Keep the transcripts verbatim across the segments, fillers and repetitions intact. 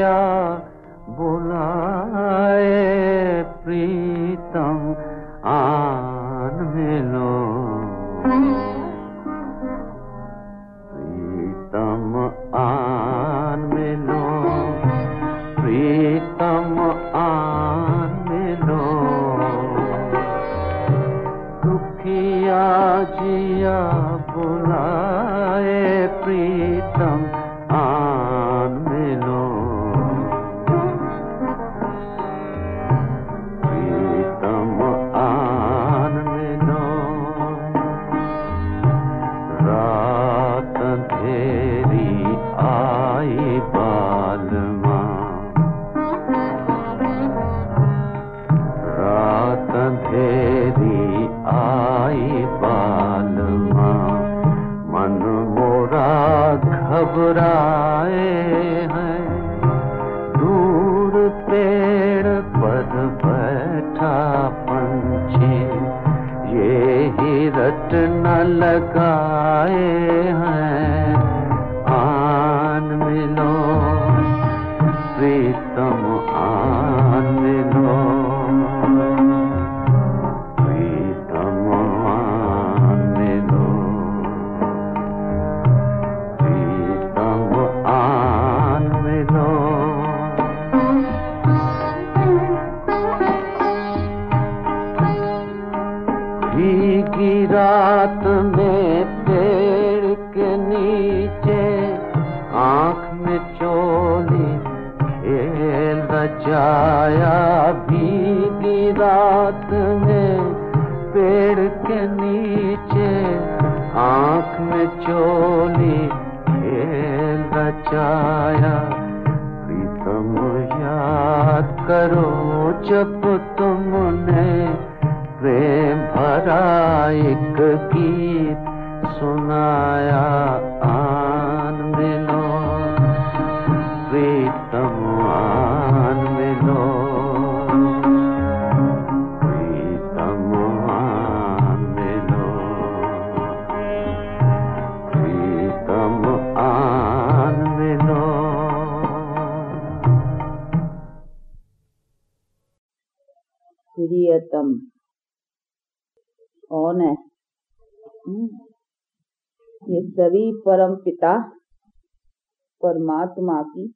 दुखिया बुलाए प्रीतम आन मिलो, प्रीतम आन मिलो, प्रीतम आन मिलो, दुखिया जिया बुलाए प्रीतम आन मिलो, प्रीतम आन मिलो, रात अंधेरी आई बालमा, रात अंधेरी आई बालमा, मन मोरा घबराए हैं, दूर पेड़ पर बैठा पंछी, ये ही रट न लगाए हैं, आन मिलो प्रीतम आन मिलो, प्रीतम आन मिलो, प्रीतम आन मिलो, भीगी रात में पेड़ के नीचे आँख में चोली खेल रचाया, भीगी रात में पेड़ के नीचे आँख में चोली खेल रचाया, प्रीतम याद करो जब तुमने प्रेम भरा एक गीत सुनाया, आन मिलो प्रीतम आन मिलो, प्रीतम आन मिलो, प्रीतम आन मिलो। प्रियतम कौन है? ये सभी परम पिता परमात्मा की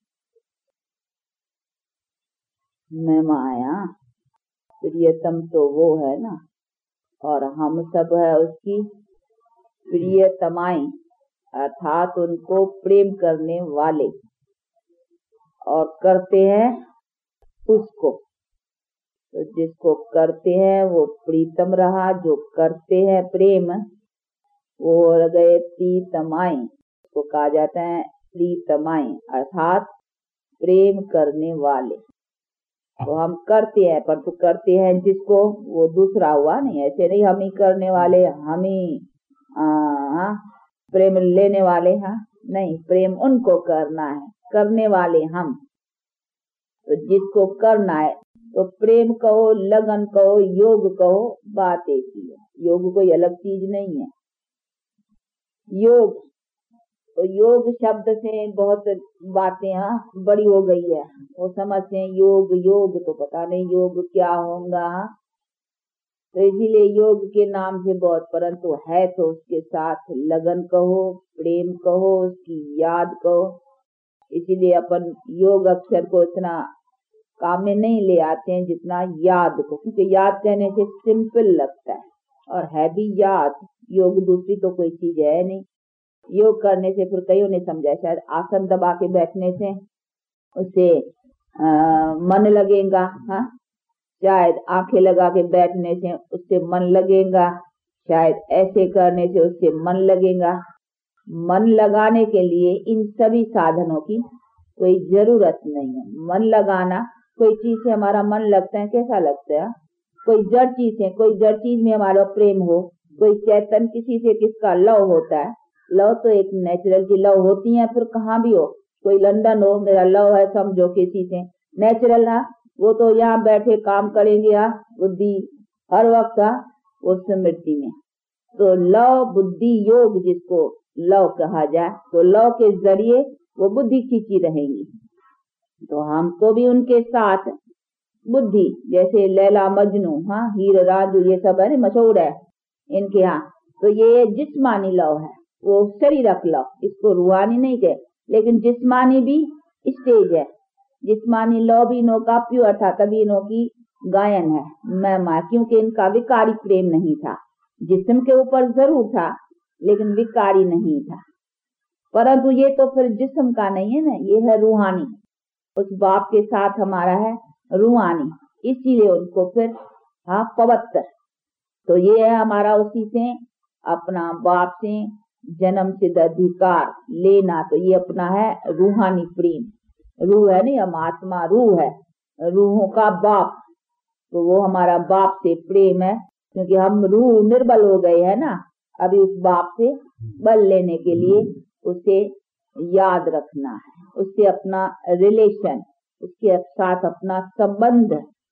महिमाया। प्रियतम तो वो है ना, और हम सब है उसकी प्रियतमाएं, अर्थात उनको प्रेम करने वाले, और करते हैं उसको। तो जिसको करते हैं वो प्रीतम रहा, जो करते हैं प्रेम वो हो गए प्रीतमाएं। उसको कहा जाता है प्रीतमाएं, अर्थात प्रेम करने वाले। तो हम करते हैं, पर तो करते हैं जिसको, वो दूसरा हुआ नहीं। ऐसे नहीं हम ही करने वाले, हम ही आ, प्रेम लेने वाले, हाँ नहीं, प्रेम उनको करना है, करने वाले हम। तो जिसको करना है तो प्रेम कहो, लगन कहो, योग कहो, बात एक ही है। योग कोई अलग चीज नहीं है। योग तो योग शब्द से बहुत बातें हाँ बड़ी हो गई है, वो समझते हैं योग योग, तो पता नहीं योग क्या होगा। तो इसीलिए योग के नाम से बहुत, परंतु है तो उसके साथ लगन कहो, प्रेम कहो, उसकी याद कहो। इसीलिए अपन योग अक्षर को इतना काम में नहीं ले आते हैं जितना याद को, क्योंकि याद कहने से सिंपल लगता है और है भी याद। योग दूसरी तो कोई चीज है नहीं। योग करने से फिर कईयों ने समझा शायद आसन दबा के बैठने से उससे मन लगेगा, हाँ शायद आंखें लगा के बैठने से उससे मन लगेगा, शायद ऐसे करने से उससे मन लगेगा। मन लगाने के लिए इन सभी साधनों की कोई जरूरत नहीं है। मन लगाना, कोई चीज से हमारा मन लगता है, कैसा लगता है? कोई जड़ चीज है, कोई जड़ चीज में हमारा प्रेम हो, कोई चैतन किसी से किसका लव होता है। लव तो एक नेचुरल की लव होती है, फिर कहाँ भी हो, कोई लंदन हो, मेरा लव है समझो किसी से, नेचुरल है वो तो यहाँ बैठे काम करेंगे, हाँ बुद्धि हर वक्त हाँ वो स्मृति में। तो लव बुद्धि योग जिसको लव कहा जाए, तो लव के जरिए वो बुद्धि खींची रहेंगी। तो हमको भी उनके साथ बुद्धि, जैसे लैला मजनू, हाँ हीर राजू ये सब है मशहूर है इनके यहाँ, तो ये जिस्मानी लव है, वो शरीरक लव, इसको रूहानी नहीं कहे। लेकिन जिस्मानी भी स्टेज है, जिस्मानी लव भी इनों का प्योर था, तभी इनों की गायन है मैं माँ, क्योंकि इनका विकारी प्रेम नहीं था, जिस्म के ऊपर जरूर था लेकिन विकारी नहीं था। परंतु ये तो फिर जिस्म का नहीं है ना, ये है रूहानी, उस बाप के साथ हमारा है रूहानी, इसीलिए उनको फिर हाँ पवित्र। तो ये है हमारा उसी से अपना बाप से जन्म सिद्ध अधिकार लेना, तो ये अपना है रूहानी प्रेम। रूह है नहीं, हम आत्मा रूह है, रूहों का बाप, तो वो हमारा बाप से प्रेम है, क्योंकि हम रूह निर्बल हो गए है ना, अभी उस बाप से बल लेने के लिए उसे याद रखना है, उससे अपना रिलेशन, उसके साथ अपना संबंध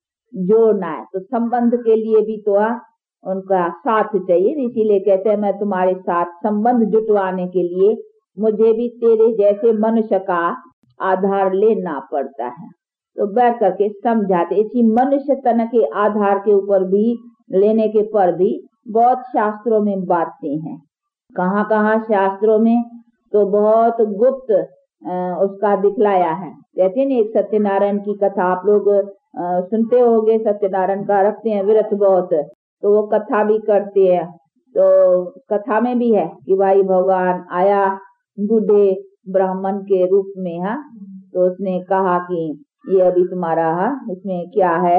जोड़ना है। तो संबंध के लिए भी तो आ, उनका साथ चाहिए, इसीलिए कहते हैं मैं तुम्हारे साथ संबंध जुटवाने के लिए मुझे भी तेरे जैसे मनुष्य का आधार लेना पड़ता है। तो बैठ करके समझाते, इसी मनुष्य तन के आधार के ऊपर भी लेने के पर भी बहुत शास्त्रों में बातें हैं, कहाँ कहाँ शास्त्रों में तो बहुत गुप्त उसका दिखलाया है। कहते हैं एक सत्यनारायण की कथा आप लोग सुनते होंगे, सत्यनारायण का रखते हैं व्रत बहुत, तो वो कथा भी करते हैं। तो कथा में भी है कि भाई भगवान आया बूढ़े ब्राह्मण के रूप में, हाँ, तो उसने कहा कि ये अभी तुम्हारा, हाँ इसमें क्या है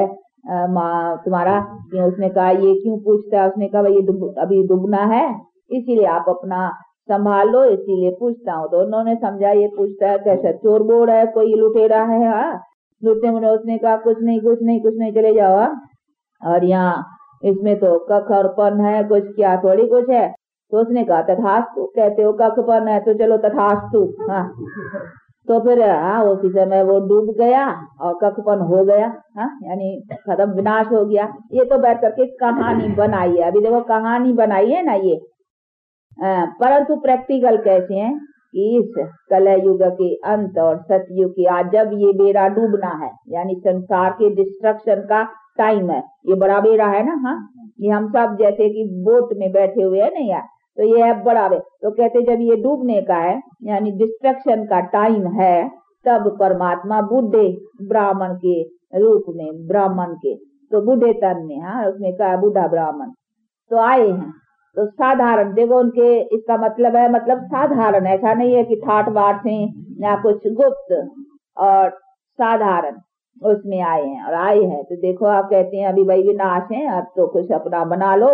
माँ तुम्हारा, उसने कहा ये क्यों पूछता है, उसने कहा ये दुब, अभी डूबना है इसीलिए आप अपना संभाल लो, इसीलिए पूछता हूँ। तो उन्होंने समझा ये पूछता है कैसे, चोर बोल है, कोई लुटेरा है, हाँ लुटे मुने। उसने कहा कुछ नहीं कुछ नहीं कुछ नहीं चले जाओ, और यहाँ इसमें तो कख और पन है, कुछ क्या थोड़ी कुछ है। तो उसने कहा तथास्तु, कहते हो कख पन है तो चलो तथास्तु, हाँ। तो फिर हाँ उसी समय वो डूब गया और कखपन हो गया, हाँ यानी खत्म, विनाश हो गया। ये तो बैठ करके कहानी बनाई है, अभी देखो कहानी बनाई है ना ये, परंतु प्रैक्टिकल कैसे हैं कि इस कलह युग के अंत और सतयुग के आज जब ये बेड़ा डूबना है, यानी संसार के डिस्ट्रक्शन का टाइम है, ये बड़ा बेड़ा है ना, हाँ ये हम सब जैसे कि बोट में बैठे हुए है ना यार, तो ये है बड़ा बे। तो कहते जब ये डूबने का है यानी डिस्ट्रक्शन का टाइम है, तब परमात्मा बूढ़े ब्राह्मण के रूप में, ब्राह्मण के तो बूढ़े तन में, हाँ उसमें कहा बूढ़ा ब्राह्मण तो आए हैं। तो साधारण देखो उनके, इसका मतलब है मतलब साधारण, ऐसा नहीं है कि ठाट बाट से या कुछ गुप्त, और साधारण उसमें आए हैं। और आए हैं तो देखो आप कहते हैं अभी भाई विनाश है, अब तो कुछ अपना बना लो,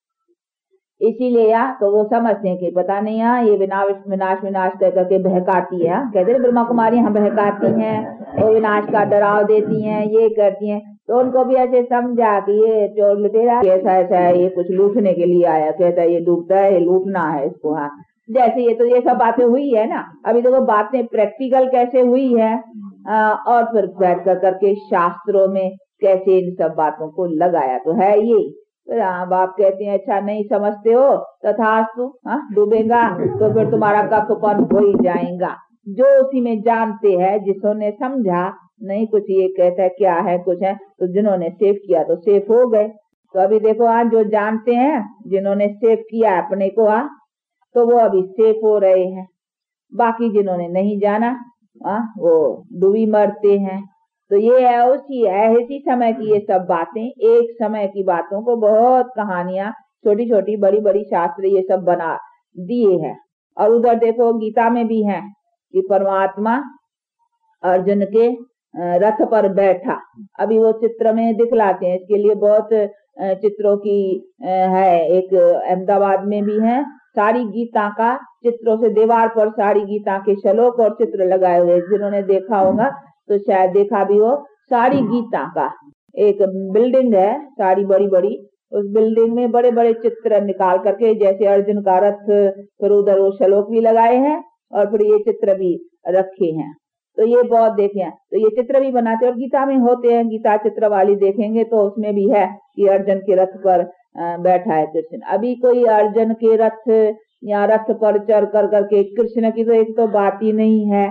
इसीलिए या तो वो समझते हैं कि पता नहीं यहाँ ये विनाश विनाश विनाश कह करके बहकाती है, कहते ब्रह्मा कुमारी यहाँ बहकाती हैं, वो विनाश का डराव देती हैं, ये करती हैं। तो उनको भी ऐसे समझा कि ये चोर लुटेरा ऐसा ऐसा है, ये कुछ लूटने के लिए आया, कहता है ये डूबता है, ये लूटना है इसको, हाँ जैसे ये तो ये सब बातें हुई है ना। अभी देखो बातें प्रैक्टिकल कैसे हुई है, आ, और फिर बैठ कर करके शास्त्रों में कैसे इन सब बातों को लगाया तो है ये। हाँ बाप कहते हैं अच्छा नहीं समझते हो तथास्तु, हाँ डूबेगा तो फिर तुम्हारा कखपन हो ही जाएगा। जो उसी में जानते हैं, जिसने समझा नहीं कुछ ये कहता है क्या है कुछ है, तो जिन्होंने सेव किया तो सेफ हो गए। तो अभी देखो आज जो जानते हैं, जिन्होंने सेव किया अपने को, हाँ तो वो अभी सेफ हो रहे हैं, बाकी जिन्होंने नहीं जाना हाँ वो डूबी मरते हैं। तो ये है उसी ऐसी समय की ये सब बातें, एक समय की बातों को बहुत कहानियां छोटी छोटी बड़ी बड़ी शास्त्र ये सब बना दिए हैं। और उधर देखो गीता में भी है कि परमात्मा अर्जुन के रथ पर बैठा, अभी वो चित्र में दिखलाते हैं, इसके लिए बहुत चित्रों की है, एक अहमदाबाद में भी है, सारी गीता का चित्रों से दीवार पर सारी गीता के श्लोक और चित्र लगाए हुए, जिन्होंने देखा होगा तो शायद देखा भी हो। सारी गीता का एक बिल्डिंग है सारी बड़ी बड़ी, उस बिल्डिंग में बड़े बड़े चित्र निकाल करके, जैसे अर्जुन का रथ, फिर उधर वो श्लोक भी लगाए हैं और फिर ये चित्र भी रखे हैं। तो ये बहुत देखे हैं, तो ये चित्र भी बनाते हैं और गीता में होते हैं, गीता चित्र वाली देखेंगे तो उसमें भी है कि अर्जुन के रथ पर बैठा है कृष्ण। अभी कोई अर्जुन के रथ या रथ पर चढ़ कर करके कृष्ण की तो एक तो बात ही नहीं है,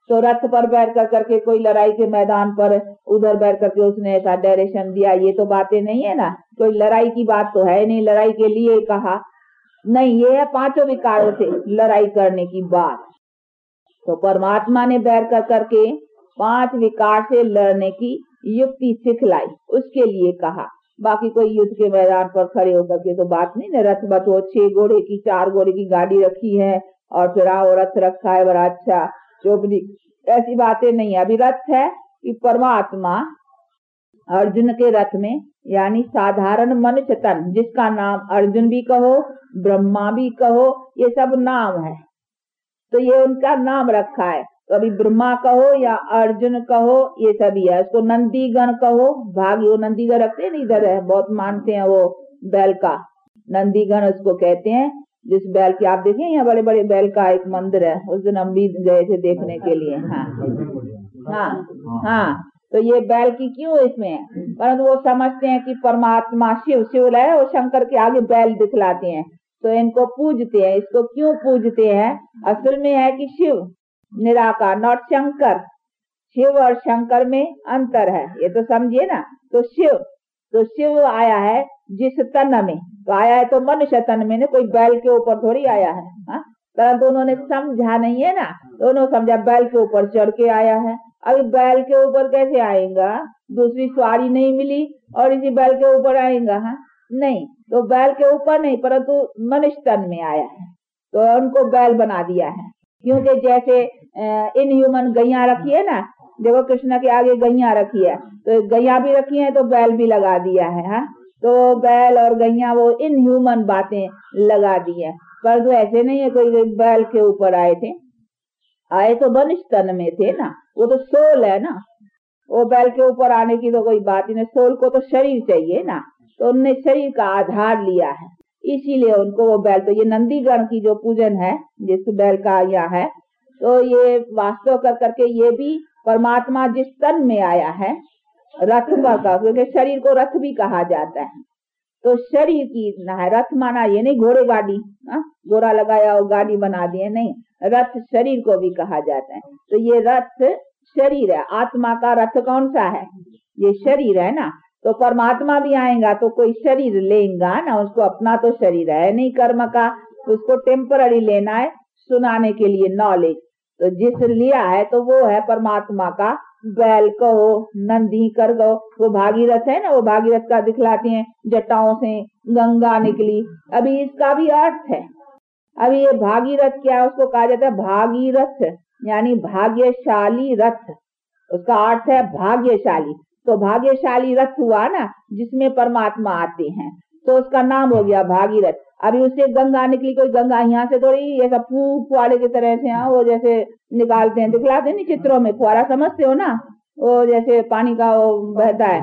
तो रथ पर बैठ कर करके कोई लड़ाई के मैदान पर उधर बैठ करके उसने ऐसा डायरेक्शन दिया, ये तो बातें नहीं है ना। कोई लड़ाई की बात तो है नहीं, लड़ाई के लिए कहा नहीं, ये है पांचों विकारों से लड़ाई करने की बात। तो परमात्मा ने बैठ कर करके पांच विकार से लड़ने की युक्ति सिखलाई, उसके लिए कहा। बाकी कोई युद्ध के मैदान पर खड़े होकर के तो बात नहीं ना। रथ बचो, छह घोड़े की चार घोड़े की गाड़ी रखी है और फिर आओ रथ रखा है बड़ा अच्छा चोपड़ी, ऐसी बातें नहीं है। अभी रथ है कि परमात्मा अर्जुन के रथ में, यानी साधारण मनुष्य तन, जिसका नाम अर्जुन भी कहो ब्रह्मा भी कहो, ये सब नाम है, तो ये उनका नाम रखा है। तो अभी ब्रह्मा कहो या अर्जुन कहो, ये सभी है। उसको नंदीगण कहो, भागी वो नंदीगण रखते हैं, इधर है बहुत मानते हैं वो बैल का, नंदीगण उसको कहते हैं। जिस बैल की आप देखें, यहाँ बड़े बड़े बैल का एक मंदिर है, उस दिन हम भी गए थे देखने के लिए। हाँ हाँ हाँ, तो ये बैल की क्यों इसमें है, परंतु वो समझते हैं कि परमात्मा शिव शिव है, वो शंकर के आगे बैल दिखलाते हैं, तो इनको पूजते हैं। इसको क्यों पूजते हैं, असल में है कि शिव निराकार, नॉट शंकर। शिव और शंकर में अंतर है, ये तो समझिए ना। तो शिव तो शिव आया है जिस तन में, तो आया है तो मनुष्य तन में, ने कोई बैल के ऊपर थोड़ी आया है। हाँ, परंतु उन्होंने समझा नहीं है ना, तो उन्होंने समझा बैल के ऊपर चढ़ के आया है। अभी बैल के ऊपर कैसे आएगा, दूसरी सवारी नहीं मिली और इसी बैल के ऊपर आएगा। हाँ नहीं, तो बैल के ऊपर नहीं, परंतु मनुष्य तन में आया है, तो उनको बैल बना दिया है। क्योंकि जैसे इन ह्यूमन गैया रखी है ना, देखो कृष्ण के आगे गैया रखी है, तो गैया भी रखी है तो बैल भी लगा दिया है। हाँ, तो बैल और गैया वो इन ह्यूमन बातें लगा दी है, पर तो ऐसे नहीं है कोई बैल के ऊपर आए थे, आए तो मनुष्य तन में थे ना, वो तो सोल है ना, वो बैल के ऊपर आने की तो कोई बात ही नहीं। सोल को तो शरीर चाहिए ना, तो उनने शरीर का आधार लिया है, इसीलिए उनको वो बैल। तो ये नंदीगण की जो पूजन है जिस बैल का यहाँ है, तो ये वास्तव कर करके ये भी परमात्मा जिस तन में आया है रथ का, क्योंकि शरीर को रथ भी कहा जाता है, तो शरीर की ना है रथ माना ये नहीं घोड़े गाड़ी, घोड़ा लगाया और गाड़ी बना दिए, नहीं, रथ शरीर को भी कहा जाता है। तो ये रथ शरीर है, आत्मा का रथ कौन सा है, ये शरीर है ना। तो परमात्मा भी आएगा तो कोई शरीर लेगा ना, उसको अपना तो शरीर है नहीं कर्म का, उसको टेम्पररी लेना है सुनाने के लिए नॉलेज। तो जिस लिया है तो वो है परमात्मा का बैल कहो, नंदी कर दो, वो भागीरथ है ना, वो भागीरथ का दिखलाते हैं, जटाओं से गंगा निकली। अभी इसका भी अर्थ है, अभी ये भागीरथ क्या है, उसको कहा जाता है भागीरथ, यानी भाग्यशाली रथ, उसका अर्थ है भाग्यशाली। तो भाग्यशाली रथ हुआ ना जिसमें परमात्मा आते हैं, तो उसका नाम हो गया भागीरथ। अभी उससे गंगा निकली, कोई गंगा यहाँ से थोड़ी ऐसा फुवारे की तरह से, हाँ वो जैसे निकालते हैं दिखलाते नहीं चित्रों में, फुवारा समझते हो ना, वो जैसे पानी का वो बहता है,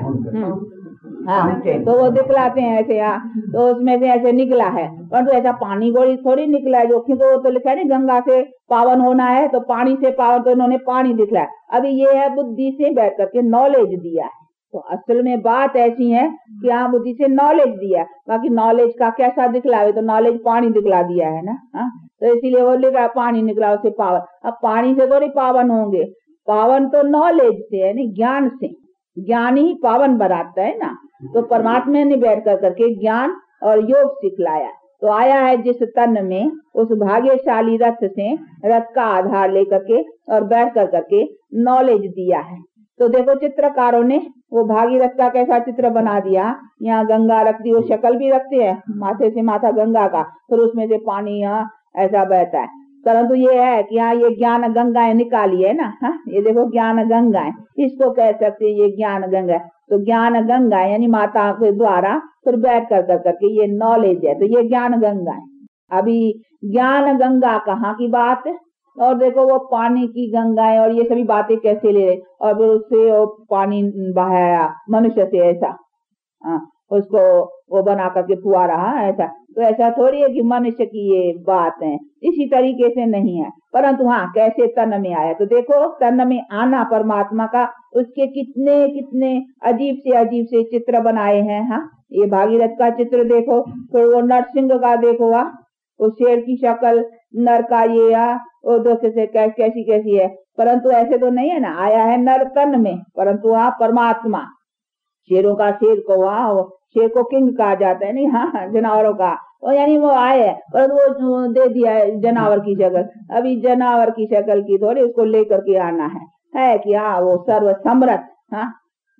हाँ तो वो दिखलाते हैं ऐसे, हाँ तो उसमें से ऐसे निकला है, परंतु ऐसा पानी गोड़ी थोड़ी निकला है, जो क्योंकि वो तो लिखा है ना गंगा से पावन होना है, तो पानी से पावन, तो इन्होंने पानी दिखला है। अभी ये है बुद्धि से बैठ करके नॉलेज दिया है, तो असल में बात ऐसी है कि हाँ बुद्धि से नॉलेज दिया, बाकी नॉलेज का कैसा दिखलावे, तो नॉलेज पानी दिखला दिया है ना। हाँ, तो इसीलिए वो लिखा पानी निकला उससे पावन। अब पानी से थोड़ी पावन होंगे, पावन तो नॉलेज से है, नहीं ज्ञान से, ज्ञान ही पावन बनाता है ना। तो परमात्मा ने बैठ कर करके ज्ञान और योग सिखलाया, तो आया है जिस तन में उस भाग्यशाली रथ से, रथ का आधार लेकर के और बैठ कर करके नॉलेज दिया है। तो देखो चित्रकारों ने वो भागीरथ का कैसा चित्र बना दिया, यहाँ गंगा रख दी, वो शक्ल भी रखते हैं, माथे से माथा गंगा का, फिर उसमें से पानी यहाँ ऐसा बहता है। परंतु ये है कि यहाँ ये ज्ञान गंगाएं निकाली है ना। हाँ, ये देखो ज्ञान गंगाएं, इसको कह सकते हैं ये ज्ञान गंगा। तो ज्ञान गंगा यानी माता के द्वारा फिर बैठ कर कर करके ये नॉलेज है, तो ये ज्ञान गंगा है। अभी ज्ञान गंगा कहाँ की बात है, और देखो वो पानी की गंगाएं और ये सभी बातें कैसे ले रहे, और फिर उससे वो पानी बहाया मनुष्य से ऐसा, हाँ उसको वो बना करके फुआ रहा ऐसा, तो ऐसा थोड़ी है कि मनुष्य की ये बात है, इसी तरीके से नहीं है। परंतु हाँ कैसे तन में आया, तो देखो तन में आना परमात्मा का, उसके कितने कितने अजीब से अजीब से चित्र बनाए हैं। हाँ, ये भागीरथ का चित्र देखो, फिर वो नरसिंह का देखो, हाँ वो शेर की शक्ल, नर का ये, हाँ वो दोस्त से कैसी कैसी है, परंतु ऐसे तो नहीं है ना, आया है नर तन में, परंतु वहाँ परमात्मा। शेरों का शेर को वहाँ शेर को किंग कहा जाता है, नहीं हाँ जानवरों का, और यानी वो आए है पर वो दे दिया है जानवर की शक्ल। अभी जानवर की शक्ल की थोड़ी उसको लेकर के आना है, है कि हाँ वो सर्व समर्थ, हाँ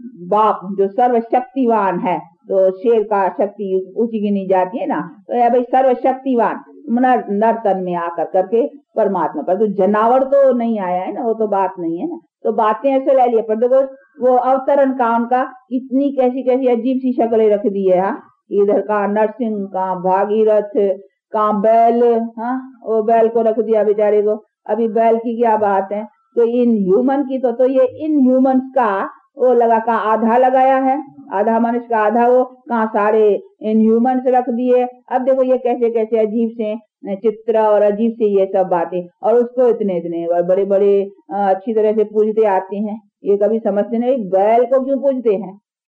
बाप जो सर्व शक्तिवान है, तो शेर का शक्ति ऊंची गिनी जाती है ना, तो है भाई सर्व शक्तिवान नर नर तन में आकर करके परमात्मा। पर तो जनावर तो नहीं आया है ना, वो तो बात नहीं है ना, तो बातें ऐसे ले लिए। पर देखो वो अवतरण का उनका कितनी कैसी कैसी अजीब सी शक्लें रख दी है। हाँ इधर का नरसिंह का भागीरथ का बैल, हाँ वो बैल को रख दिया बेचारे को। अभी बैल की क्या बात है, तो इन ह्यूमन की तो, तो ये इन ह्यूमन का वो लगा का आधा लगाया है, आधा मनुष्य का आधा वो कहाँ सारे इन ह्यूमन से रख दिए। अब देखो ये कैसे कैसे अजीब से चित्र और अजीब से ये सब बातें, और उसको इतने इतने और बड़े बड़े अच्छी तरह से पूजते आते हैं। ये कभी समझते नहीं बैल को क्यों पूजते हैं,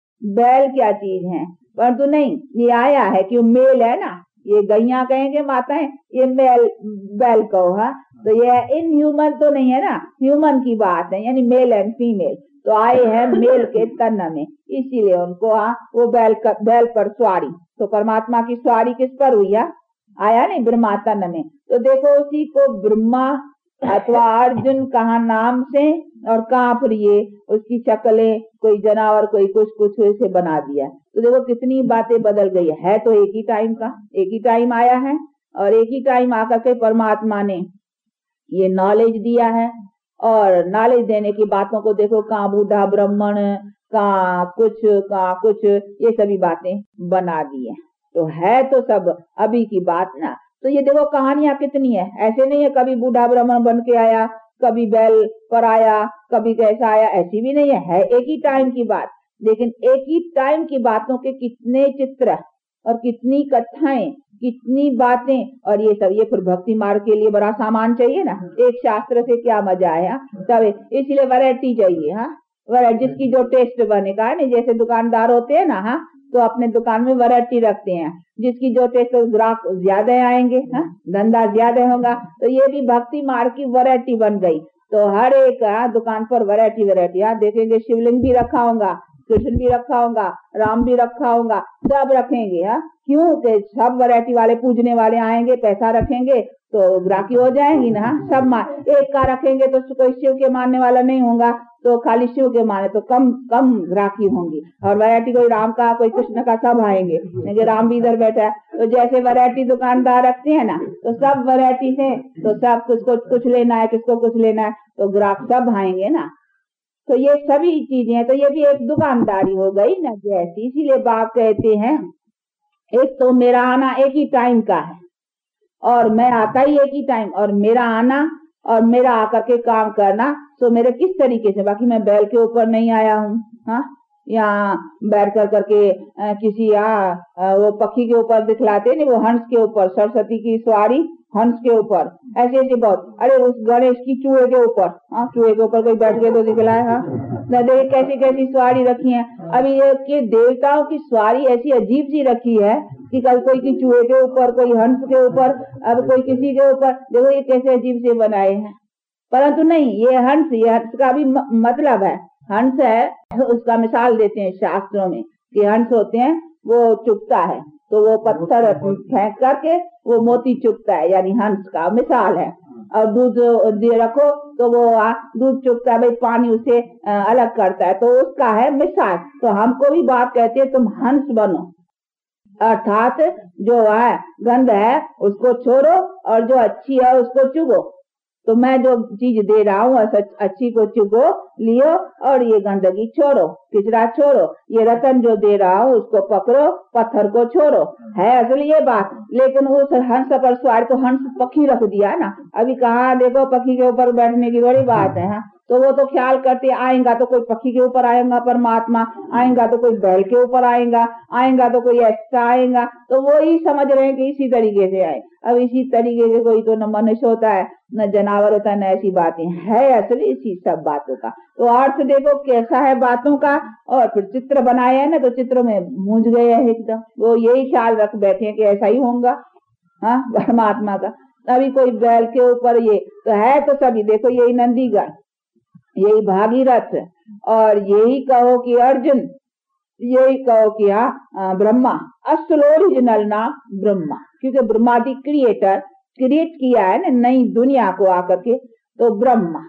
बैल क्या चीज है, परंतु नहीं ये आया है कि मेल है ना, ये गैया कहेंगे माताएं, ये मेल बैल को। हाँ तो ये इन ह्यूमन तो नहीं है ना, ह्यूमन की बात है, यानी मेल एंड फीमेल, तो आए हैं मेल के तन में, इसीलिए उनको हाँ वो बैल का बैल पर सवारी। तो परमात्मा की सवारी किस पर हुई है, आया नहीं ब्रह्मा तन में। तो देखो उसी को ब्रह्मा अथवा अर्जुन कहा नाम से, और कहाँ फिर ये उसकी शक्लें कोई जनावर कोई कुछ कुछ ऐसे बना दिया। तो देखो कितनी बातें बदल गई है, तो एक ही टाइम का, एक ही टाइम आया है, और एक ही टाइम आकर के परमात्मा ने ये नॉलेज दिया है। और नॉलेज देने की बातों को देखो कहाँ बूढ़ा ब्राह्मण कहाँ कुछ कहाँ कुछ ये सभी बातें बना दी है। तो है तो सब अभी की बात ना। तो ये देखो कहानियां कितनी है, ऐसे नहीं है कभी बूढ़ा ब्राह्मण बन के आया, कभी बैल पर आया, कभी कैसा आया, ऐसी भी नहीं है, है एक ही टाइम की बात। लेकिन एक ही टाइम की बातों के कितने चित्र और कितनी कथाएं, कितनी बातें, और ये सब ये फिर भक्ति मार्ग के लिए बड़ा सामान चाहिए ना, एक शास्त्र से क्या मजा है। तब इसलिए वैरायटी चाहिए। हाँ वैरायटी जिसकी जो टेस्ट बनेगा है, जैसे दुकानदार होते हैं ना, हाँ तो अपने दुकान में वैरायटी रखते हैं, जिसकी जो टेस्ट ग्राहक ज्यादा आएंगे, हाँ धंधा ज्यादा होगा। तो ये भी भक्ति मार्ग की वैरायटी बन गई। तो हर एक हाँ दुकान पर वैरायटी वैरायटी। हाँ देखेंगे शिवलिंग भी रखा होगा, कृष्ण भी रखा होगा, राम भी रखा होगा, सब रखेंगे। हाँ क्यों कि सब वैरायटी वाले पूजने वाले आएंगे, पैसा रखेंगे तो ग्राहकी हो जाएंगी ना। सब मान एक का रखेंगे तो कोई शिव के मानने वाला नहीं होगा, तो खाली शिव के माने तो कम कम ग्राहकी होंगी। और वैरायटी कोई राम का कोई कृष्ण का सब आएंगे, लेकिन राम भी इधर बैठा है। तो जैसे वैरायटी दुकानदार रखते हैं ना, तो सब वैरायटी है, तो सब किसको कुछ लेना है, किसको कुछ लेना है, तो ग्राहक सब आएंगे ना। तो ये सभी चीजें हैं, तो ये भी एक दुकानदारी हो गई ना जैसी। इसीलिए बाप कहते हैं एक तो मेरा आना एक ही टाइम का है, और मैं आता ही एक ही टाइम, और मेरा आना और मेरा आकर के काम करना तो मेरे किस तरीके से। बाकी मैं बैल के ऊपर नहीं आया हूँ, हाँ यहाँ बैठ कर करके आ, किसी आ, आ, वो पक्षी के ऊपर दिखलाते नहीं, वो हंस के ऊपर, सरस्वती की सवारी हंस के ऊपर, ऐसे ऐसे बहुत। अरे उस गणेश की चूहे के ऊपर, हाँ चूहे के ऊपर कोई बैठ के तो दिखलाए। हाँ न देख कैसी कैसी सवारी रखी है। अभी ये कि देवताओं की सवारी ऐसी अजीब सी रखी है कि कल कोई की चूहे के ऊपर, कोई हंस के ऊपर, अब कोई किसी के ऊपर। देखो ये कैसे अजीब से बनाए हैं। परंतु नहीं, ये हंस, ये हंस का भी म, मतलब है, हंस है उसका मिसाल देते हैं शास्त्रों में कि हंस होते हैं वो चुगता है, तो वो पत्थर फेंक करके वो मोती चुगता है, यानी हंस का मिसाल है। और दूध दे रखो तो वो दूध चुगता है, भाई पानी उसे अलग करता है, तो उसका है मिसाल। तो हमको भी बात कहते हैं तुम हंस बनो, अर्थात जो है गंध है उसको छोड़ो और जो अच्छी है उसको चुगो। तो मैं जो चीज दे रहा हूँ अच्छी को चुगो लियो, और ये गंदगी छोड़ो, किचरा छोड़ो। ये रतन जो दे रहा हूँ उसको पकड़ो, पत्थर को छोड़ो, है असल ये बात। लेकिन उस हंस पर सवार तो हंस पक्षी रख दिया ना। अभी कहाँ देखो पक्षी के ऊपर बैठने की बड़ी बात है। हाँ तो वो तो ख्याल करते आएगा तो कोई पक्षी के ऊपर आएगा परमात्मा, आएगा तो कोई बैल के ऊपर आएगा, आएगा तो कोई ऐसा आएगा, तो वो ही समझ रहे हैं कि इसी तरीके से आए। अब इसी तरीके से कोई तो न मनुष्य होता है न जानवर होता है, न ऐसी बातें है असली इसी सब बातों का। तो अर्थ देखो कैसा है बातों का, और फिर चित्र बनाए है ना, तो चित्र में मूंझ गए हैं एकदम। वो यही ख्याल रख बैठे हैं कि ऐसा ही होगा हाँ परमात्मा का। अभी कोई बैल के ऊपर ये तो है, तो सभी देखो यही नंदीगढ़, यही भागीरथ, और यही कहो कि अर्जुन, यही कहो कि हाँ ब्रह्मा, असल ओरिजिनल नाम ब्रह्मा, क्योंकि ब्रह्मा दी क्रिएटर क्रिएट किया है ना नई दुनिया को आकर के, तो ब्रह्मा।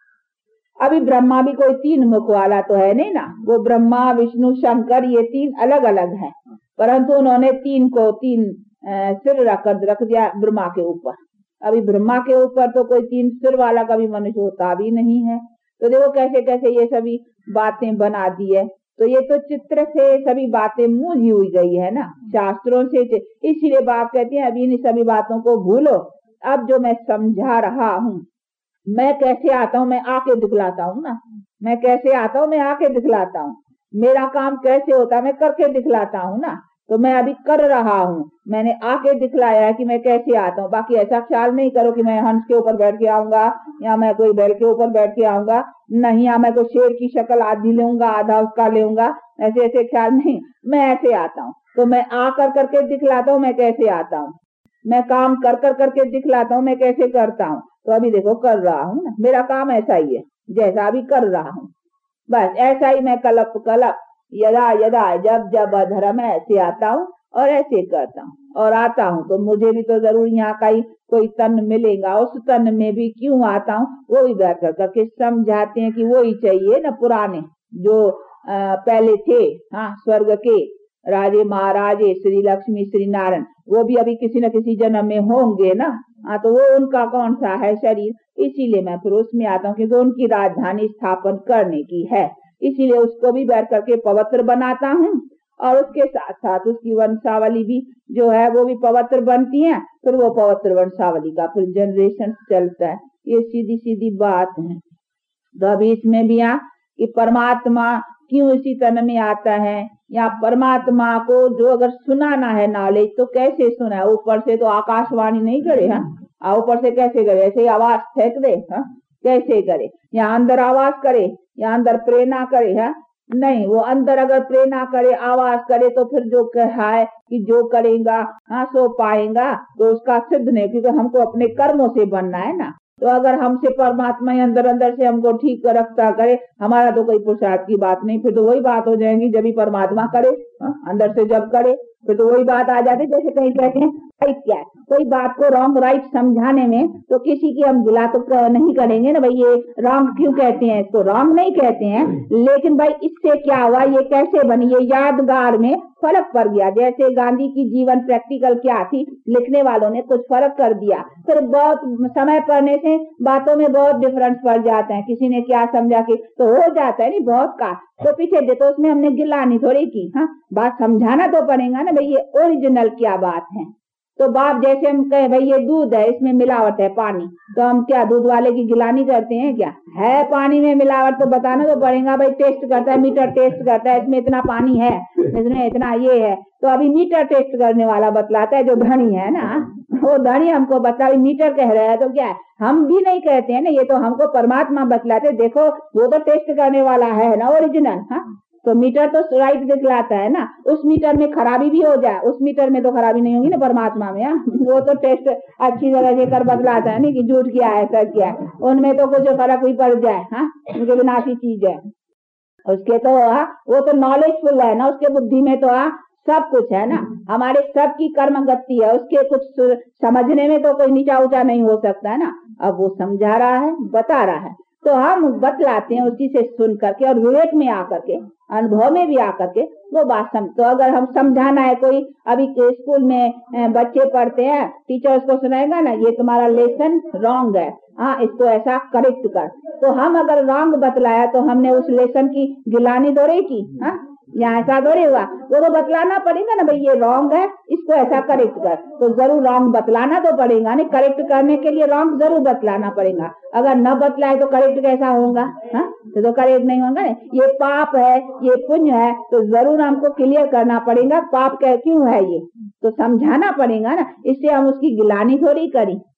अभी ब्रह्मा भी कोई तीन मुख वाला तो है नहीं ना, वो ब्रह्मा विष्णु शंकर ये तीन अलग अलग हैं, परंतु उन्होंने तीन को तीन सिर रख रख दिया ब्रह्मा के ऊपर। अभी ब्रह्मा के ऊपर तो कोई तीन सिर वाला कभी मनुष्य होता भी नहीं है। तो देखो कैसे कैसे ये सभी बातें बना दी है। तो ये तो चित्र से सभी बातें मूझी हुई गई है ना, शास्त्रों से। इसीलिए बाप कहती है अभी इन सभी बातों को भूलो, अब जो मैं समझा रहा हूँ, मैं कैसे आता हूँ, मैं आके दिखलाता हूँ ना, मैं कैसे आता हूँ, मैं आके दिखलाता हूँ, मेरा काम कैसे होता है मैं करके दिखलाता हूँ ना। तो मैं अभी कर रहा हूँ, मैंने आके दिखलाया है कि मैं कैसे आता हूँ। बाकी ऐसा ख्याल नहीं करो कि मैं हंस के ऊपर बैठ के आऊंगा या मैं कोई बैल के ऊपर बैठ के आऊंगा, नहीं, या मैं कोई शेर की शक्ल आधी लूंगा आधा उसका लूंगा, ऐसे ऐसे ख्याल नहीं। मैं ऐसे आता हूँ, तो मैं आकर करके दिखलाता हूँ मैं कैसे आता हूँ, मैं काम कर कर करके दिखलाता हूँ मैं कैसे करता हूँ। तो अभी देखो कर रहा हूँ ना, मेरा काम ऐसा ही है जैसा अभी कर रहा हूँ, बस ऐसा ही मैं कलप कलप यदा यदा जब जब अधर्म ऐसे आता हूँ और ऐसे करता हूँ और आता हूँ। तो मुझे भी तो जरूर यहाँ का ही कोई तन मिलेगा, उस तन में भी क्यों आता हूँ वो भी बैठ कर करके समझाते हैं कि वो ही चाहिए ना, पुराने जो आ, पहले थे, हाँ स्वर्ग के राजे महाराजे श्री लक्ष्मी श्री नारायण, वो भी अभी किसी न किसी जन्म में होंगे ना। हाँ तो वो उनका कौन सा है शरीर, इसीलिए मैं फिर उसमें आता हूँ क्योंकि उनकी राजधानी स्थापन करने की है, इसीलिए उसको भी बैठ करके पवित्र बनाता हूँ और उसके साथ साथ उसकी वंशावली भी जो है वो भी पवित्र बनती है, फिर वो पवित्र वंशावली का फिर जनरेशन चलता है। ये सीधी सीधी बात है। तो अभी इसमें भी यहाँ कि परमात्मा क्यों इसी तन में आता है, या परमात्मा को जो अगर सुनाना है नॉलेज तो कैसे सुना है, ऊपर से तो आकाशवाणी नहीं करे, हाँ ऊपर से कैसे करे, ऐसे आवाज फेंक दे, हाँ कैसे करे, या अंदर आवाज करे या अंदर प्रेरणा करे, है नहीं, वो अंदर अगर प्रेरणा करे आवाज करे तो फिर जो कहा है कि जो करेगा हाँ सो पाएगा, तो उसका सिद्ध नहीं, क्योंकि हमको अपने कर्मों से बनना है ना। तो अगर हमसे परमात्मा अंदर अंदर से हमको ठीक रखता करे, हमारा तो कोई पुरुषार्थ की बात नहीं, फिर तो वही बात हो जाएगी जब भी परमात्मा करे, अंदर से जब करे फिर तो वही बात आ जाती। जैसे कहीं कहते हैं राइट क्या है, कोई बात को रॉन्ग राइट समझाने में तो किसी की हम गिला तो नहीं करेंगे ना, भाई ये रॉन्ग क्यों कहते हैं, इसको रॉन्ग नहीं कहते हैं, लेकिन भाई इससे क्या हुआ, ये कैसे बनी, ये यादगार में फर्क पड़ गया। जैसे गांधी की जीवन प्रैक्टिकल क्या थी, लिखने वालों ने कुछ फर्क कर दिया, फिर बहुत समय पढ़ने से बातों में बहुत डिफरेंस पड़ जाते हैं, किसी ने क्या समझा कि तो हो जाता है नहीं बहुत का, तो पीछे दे तो उसमें हमने गिलानी थोड़ी की, हाँ बात समझाना तो पड़ेगा ना भाई ये ओरिजिनल क्या बात है। तो बाप जैसे हम कहे भाई ये दूध है इसमें मिलावट है पानी, तो हम क्या दूध वाले की गिलानी करते हैं क्या, है पानी में मिलावट तो बताना तो पड़ेगा, भाई टेस्ट करता है मीटर टेस्ट करता है इसमें इतना पानी है इसमें इतना ये है, तो अभी मीटर टेस्ट करने वाला बतलाता है जो धनी है ना, वो धनी हमको बता मीटर कह रहा है तो क्या है, हम भी नहीं कहते हैं ना, ये तो हमको परमात्मा बतलाते, देखो वो तो टेस्ट करने वाला है ना ओरिजिनल, हाँ तो मीटर तो राइट दिखलाता है ना, उस मीटर में खराबी भी हो जाए, उस मीटर में तो खराबी नहीं होगी ना परमात्मा में, हाँ वो तो टेस्ट अच्छी जगह से कर बतलाता है नहीं कि झूठ किया है सच किया है, उनमें तो कुछ फर्क भी पड़ जाए, हाँ उनके विनाशी चीज है उसके तो, हाँ वो तो नॉलेजफुल है ना, उसके बुद्धि में तो हाँ सब कुछ है ना, हमारे सबकी कर्म गति है, उसके कुछ समझने में तो कोई नीचा ऊंचा नहीं हो सकता है ना। अब वो समझा रहा है बता रहा है तो हम बतलाते हैं उसी से सुन करके, और विवेक में आकर के अनुभव में भी आकर के वो बात समझ। तो अगर हम समझाना है, कोई अभी स्कूल में बच्चे पढ़ते हैं, टीचर उसको सुनाएगा ना ये तुम्हारा लेसन रॉन्ग है, हाँ इसको ऐसा करेक्ट कर, तो हम अगर रॉन्ग बतलाया तो हमने उस लेसन की गिलानी दौड़े की, हाँ यहाँ ऐसा दौड़े हुआ, वो तो बतलाना पड़ेगा ना भाई ये रॉन्ग है इसको ऐसा करेक्ट कर, तो जरूर रॉन्ग बतलाना तो पड़ेगा नहीं, करेक्ट करने के लिए रॉन्ग जरूर बतलाना पड़ेगा, अगर न बतलाए तो करेक्ट कैसा होगा, हाँ तो, तो करेक्ट नहीं होगा ना। ये पाप है ये पुण्य है तो जरूर हमको क्लियर करना पड़ेगा पाप क्या क्यों है, ये तो समझाना पड़ेगा ना, इससे हम उसकी गिलानी थोड़ी करी।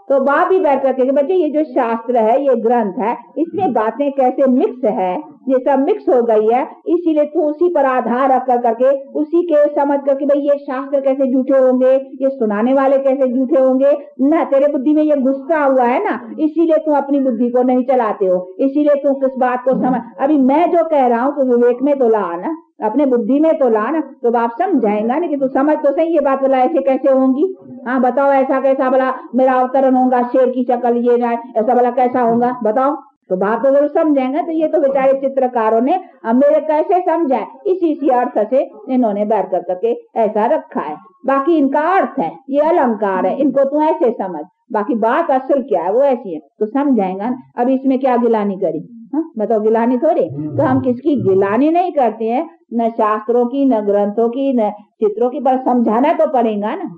तो बाप भी बैठ करके कि बच्चे ये जो शास्त्र है, ये ग्रंथ है, इसमें बातें कैसे मिक्स है, ये सब मिक्स हो गई है, इसीलिए तू उसी पर आधार रख कर करके उसी के समझ करके भाई ये शास्त्र कैसे झूठे होंगे, ये सुनाने वाले कैसे झूठे होंगे ना, तेरे बुद्धि में ये घुसा हुआ है ना, इसीलिए तू अपनी बुद्धि को नहीं चलाते हो, इसीलिए तू किस बात को समझ। अभी मैं जो कह रहा हूँ तो विवेक में तो ला ना, अपने बुद्धि में तो ला ना, तो बाप समझाएगा ना कि तू समझ तो सही ये बात, बोला ऐसे कैसे होंगी, हाँ बताओ ऐसा कैसा, बोला मेरा अवतरण होगा शेर की शक्ल ये जाए, ऐसा बोला कैसा होगा बताओ, तो बाप तो जरूर समझेंगे। तो ये तो बेचारे चित्रकारों ने अब मेरे कैसे समझाए, इसी इसी अर्थ से इन्होंने बैठ कर करके ऐसा रखा है। बाकी इनका अर्थ है, ये अलंकार है, इनको तू ऐसे समझ, बाकी बात असल क्या है वो ऐसी है, तो समझाएगा। अब इसमें क्या गिलानी करी, हाँ बताओ, गिलानी थोड़ी, तो हम किसकी गिलानी नहीं करते हैं, न शास्त्रों की, न ग्रंथों की, न चित्रों की, पर समझाना तो पड़ेगा ना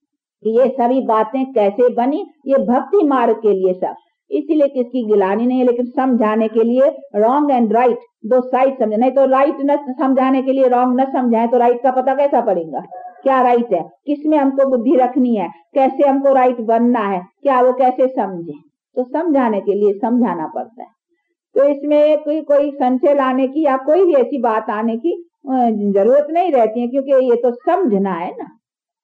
कि ये सभी बातें कैसे बनी, ये भक्ति मार्ग के लिए सब, इसीलिए किसकी गिलानी नहीं है, लेकिन समझाने के लिए रॉन्ग एंड राइट दो साइड समझे, नहीं तो राइट न समझाने के लिए रॉन्ग न समझाए तो राइट का पता कैसा पड़ेगा, क्या राइट है, किसमें हमको बुद्धि रखनी है, कैसे हमको राइट बनना है, क्या वो कैसे समझे, तो समझाने के लिए समझाना पड़ता है। तो इसमें कोई कोई संशय लाने की या कोई भी ऐसी बात आने की जरूरत नहीं रहती है, क्योंकि ये तो समझना है ना,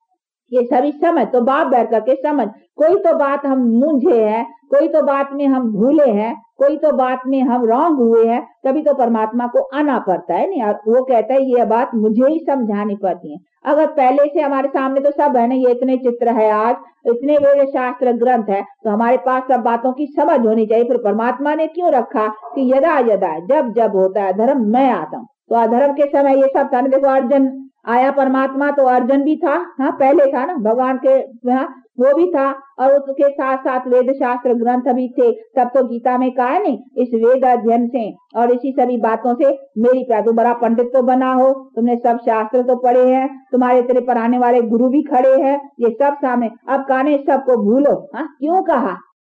ये सभी समझ, तो बाप बैठ करके समझ, कोई तो बात हम मूंझे हैं, कोई तो बात में हम भूले हैं, कोई तो बात में हम रॉन्ग हुए हैं, तभी तो परमात्मा को आना पड़ता है नहीं, और वो कहता है ये बात मुझे ही समझानी पड़ती है। अगर पहले से हमारे सामने तो सब है ना, ये इतने चित्र है, आज इतने वेद शास्त्र ग्रंथ है, तो हमारे पास सब बातों की समझ होनी चाहिए। फिर परमात्मा ने क्यों रखा कि यदा यदा जब जब होता है धर्म मैं आता हूँ, तो अधर्म के समय ये सब था ना, देखो अर्जुन आया परमात्मा, तो अर्जुन भी था, हाँ पहले था ना भगवान के, हाँ वो भी था, और उसके साथ साथ वेद शास्त्र ग्रंथ भी थे। तब तो गीता में कहा है नहीं, इस वेद अध्ययन से और इसी सभी बातों से मेरी प्यार, तुम बड़ा पंडित तो बना हो, तुमने सब शास्त्र तो पढ़े हैं, तुम्हारे तेरे पढ़ाने वाले गुरु भी खड़े हैं, ये सब सामने, अब कहने सबको भूलो, हाँ क्यों कहा,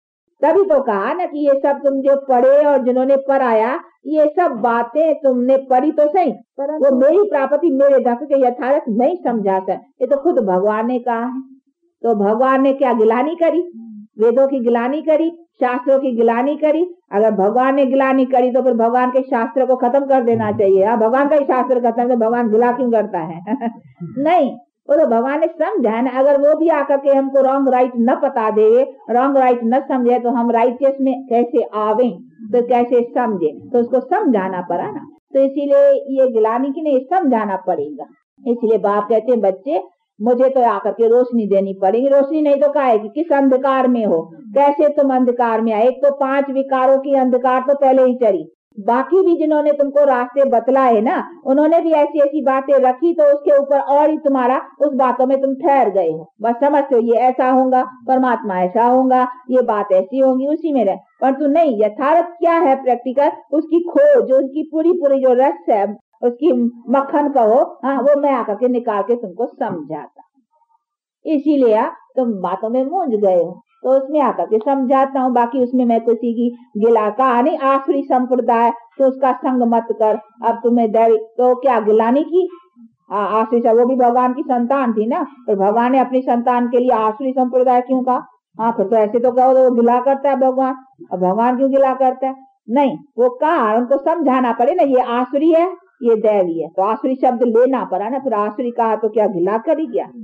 तभी तो कहा ना कि ये सब तुम जो पढ़े और जिन्होंने पढ़ाया, ये सब बातें तुमने पढ़ी तो सही, पर वो मेरी प्राप्ति मेरे ढंग के यथार्थ नहीं समझा सक, ये तो खुद भगवान ने कहा है। तो भगवान ने क्या गिलानी करी, वेदों की गिलानी करी, शास्त्रों की गिलानी करी। अगर भगवान ने गिलानी करी तो फिर भगवान के शास्त्र को खत्म कर देना चाहिए। हाँ भगवान का ही शास्त्र खत्म, तो भगवान गिला क्यों करता है नहीं, वो तो भगवान ने समझा है ना। अगर वो भी आकर के हमको रॉन्ग राइट न पता दे, रॉन्ग राइट न समझे, तो हम राइटियस में कैसे आवे, तो कैसे समझे, तो उसको समझाना पड़ा ना। तो इसीलिए ये गिलानी की नहीं, समझाना पड़ेगा। इसलिए बाप कहते हैं बच्चे मुझे तो आकर के रोशनी देनी पड़ेगी, रोशनी नहीं तो क्या है कि किस अंधकार में हो, कैसे तुम अंधकार में आए। एक तो पांच विकारों की अंधकार तो पहले ही चढ़ी, बाकी भी जिन्होंने तुमको रास्ते बतलाए ना, उन्होंने भी ऐसी ऐसी बातें रखी, तो उसके ऊपर और ही तुम्हारा उस बातों में तुम ठहर गए हो। बस समझते हो ये ऐसा होगा, परमात्मा ऐसा होगा, ये बात ऐसी होगी, उसी में रहे। परंतु नहीं, यथार्थ क्या है प्रैक्टिकल, उसकी खोज, उसकी पूरी पूरी जो रस है, उसकी मक्खन कहो, हाँ वो मैं आकर के निकाल के तुमको समझाता। इसीलिए तुम बातों में मूंझ गए हो, तो उसमें आकर के समझाता हूँ। बाकी उसमें मैं किसी की गिला कहा नहीं, आसुरी संप्रदाय तो उसका संग मत कर। अब तुम्हें दैविक तो क्या गिलानी की, आसुरी, वो भी भगवान की संतान थी ना, तो भगवान ने अपनी संतान के लिए आसुरी संप्रदाय क्यों कहा? हाँ फिर तो ऐसे तो कहो तो वो गिला करता है भगवान, अब भगवान क्यों गिला करता है? नहीं, वो कहा उनको समझाना पड़े ना, ये आसुरी है ये दैवी है, तो आसुरी शब्द लेना पड़ा ना। फिर आसुरी कहा तो क्या गिला कर ही गया?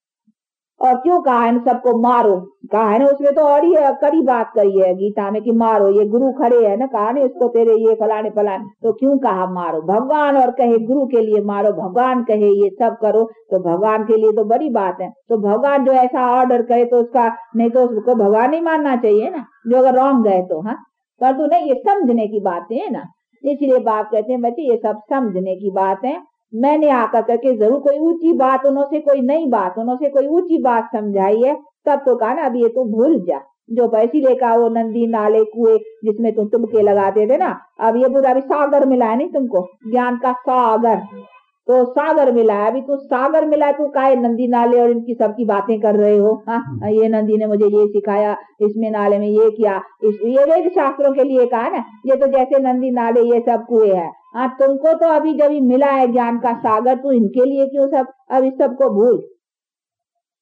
और क्यों कहा है सबको मारो, कहा है ना उसमें तो और ही कड़ी बात कही है गीता में कि मारो, ये गुरु खड़े है ना, कहा नहीं उसको तेरे ये फलाने फलाने, तो क्यों कहा मारो? भगवान और कहे गुरु के लिए मारो, भगवान कहे ये सब करो, तो भगवान के लिए तो बड़ी बात है। तो भगवान जो ऐसा ऑर्डर करे तो उसका, नहीं तो उसको भगवान ही मानना चाहिए ना, जो अगर रॉन्ग गए तो। हाँ परंतु नहीं, ये समझने की बातें है ना, इसलिए बाप कहते हैं बच्चे ये सब समझने की बात है। मैंने आकर करके जरूर कोई ऊंची बात उन्होंने, कोई नई बात उन्होंने, कोई ऊंची बात समझाई है, तब तो कहा ना अब ये तो भूल जा, जो पैसी लेकर वो नंदी नाले कुएं जिसमें तुम तुमके लगाते थे ना, अब ये बुरा अभी सागर मिला है नहीं तुमको, ज्ञान का सागर, तो सागर मिला है, अभी तो सागर मिला, तो काहे नंदी नाले और इनकी सबकी बातें कर रहे हो? हाँ ये नंदी ने मुझे ये सिखाया, इसमें नाले में ये किया, इस ये वेद शास्त्रों के लिए कहा ना, ये तो जैसे नंदी नाले ये सब कुएं है। हाँ तुमको तो अभी जब मिला है ज्ञान का सागर, तो इनके लिए क्यों सब अब इस सबको भूल।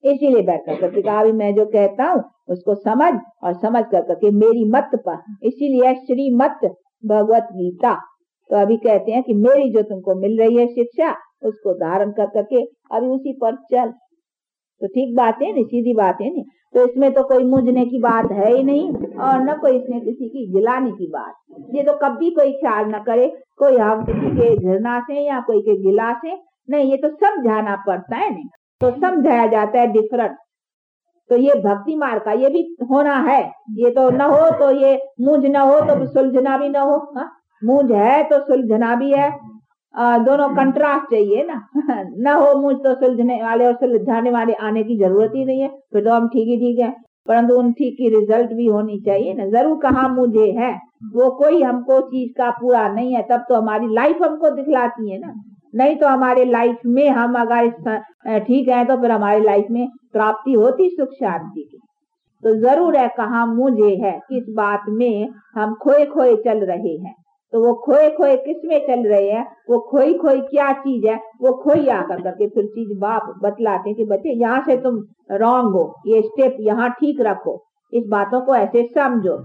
इसीलिए बैठ कर करके कहा, अभी मैं जो कहता हूँ उसको समझ, और समझ कर करके मेरी मत पर, इसीलिए श्रीमत भगवत गीता। तो अभी कहते हैं कि मेरी जो तुमको मिल रही है शिक्षा, उसको धारण कर करके अभी उसी पर चल। तो ठीक बात है नहीं, सीधी बात है नहीं। तो इसमें तो कोई मुझने की बात है ही नहीं, और न कोई इसमें किसी की गिलाने की बात। ये तो कभी कोई ख्याल न करे कोई हम किसी के घृणा से या कोई के गिला से नहीं, ये तो समझाना पड़ता है नहीं, तो समझाया जाता है डिफरेंट। तो ये भक्ति मार्ग का ये भी होना है, ये तो न हो तो ये मूंझ न हो तो सुलझना भी न हो। हा? मूंझ है तो सुलझना भी है, आ, दोनों कंट्रास्ट चाहिए ना। न हो मूंझ तो सुलझने वाले और सुलझाने वाले आने की जरूरत ही नहीं है, फिर तो हम ठीक ही ठीक है। परंतु उन ठीक की रिजल्ट भी होनी चाहिए ना। जरूर कहाँ मुझे है, वो कोई हमको चीज का पूरा नहीं है, तब तो हमारी लाइफ हमको दिखलाती है ना। नहीं तो हमारे लाइफ में हम अगर ठीक है तो फिर हमारी लाइफ में प्राप्ति होती सुख शांति की। तो जरूर है कहाँ मुझे है, किस बात में हम खोए खोए चल रहे हैं। तो वो खोए खोए किस में चल रहे हैं, वो खोई खोई क्या चीज है, वो खोई आकर करके फिर चीज बाप बतलाते हैं कि बच्चे यहाँ से तुम रॉन्ग हो, ये स्टेप यहाँ ठीक रखो, इस बातों को ऐसे समझो।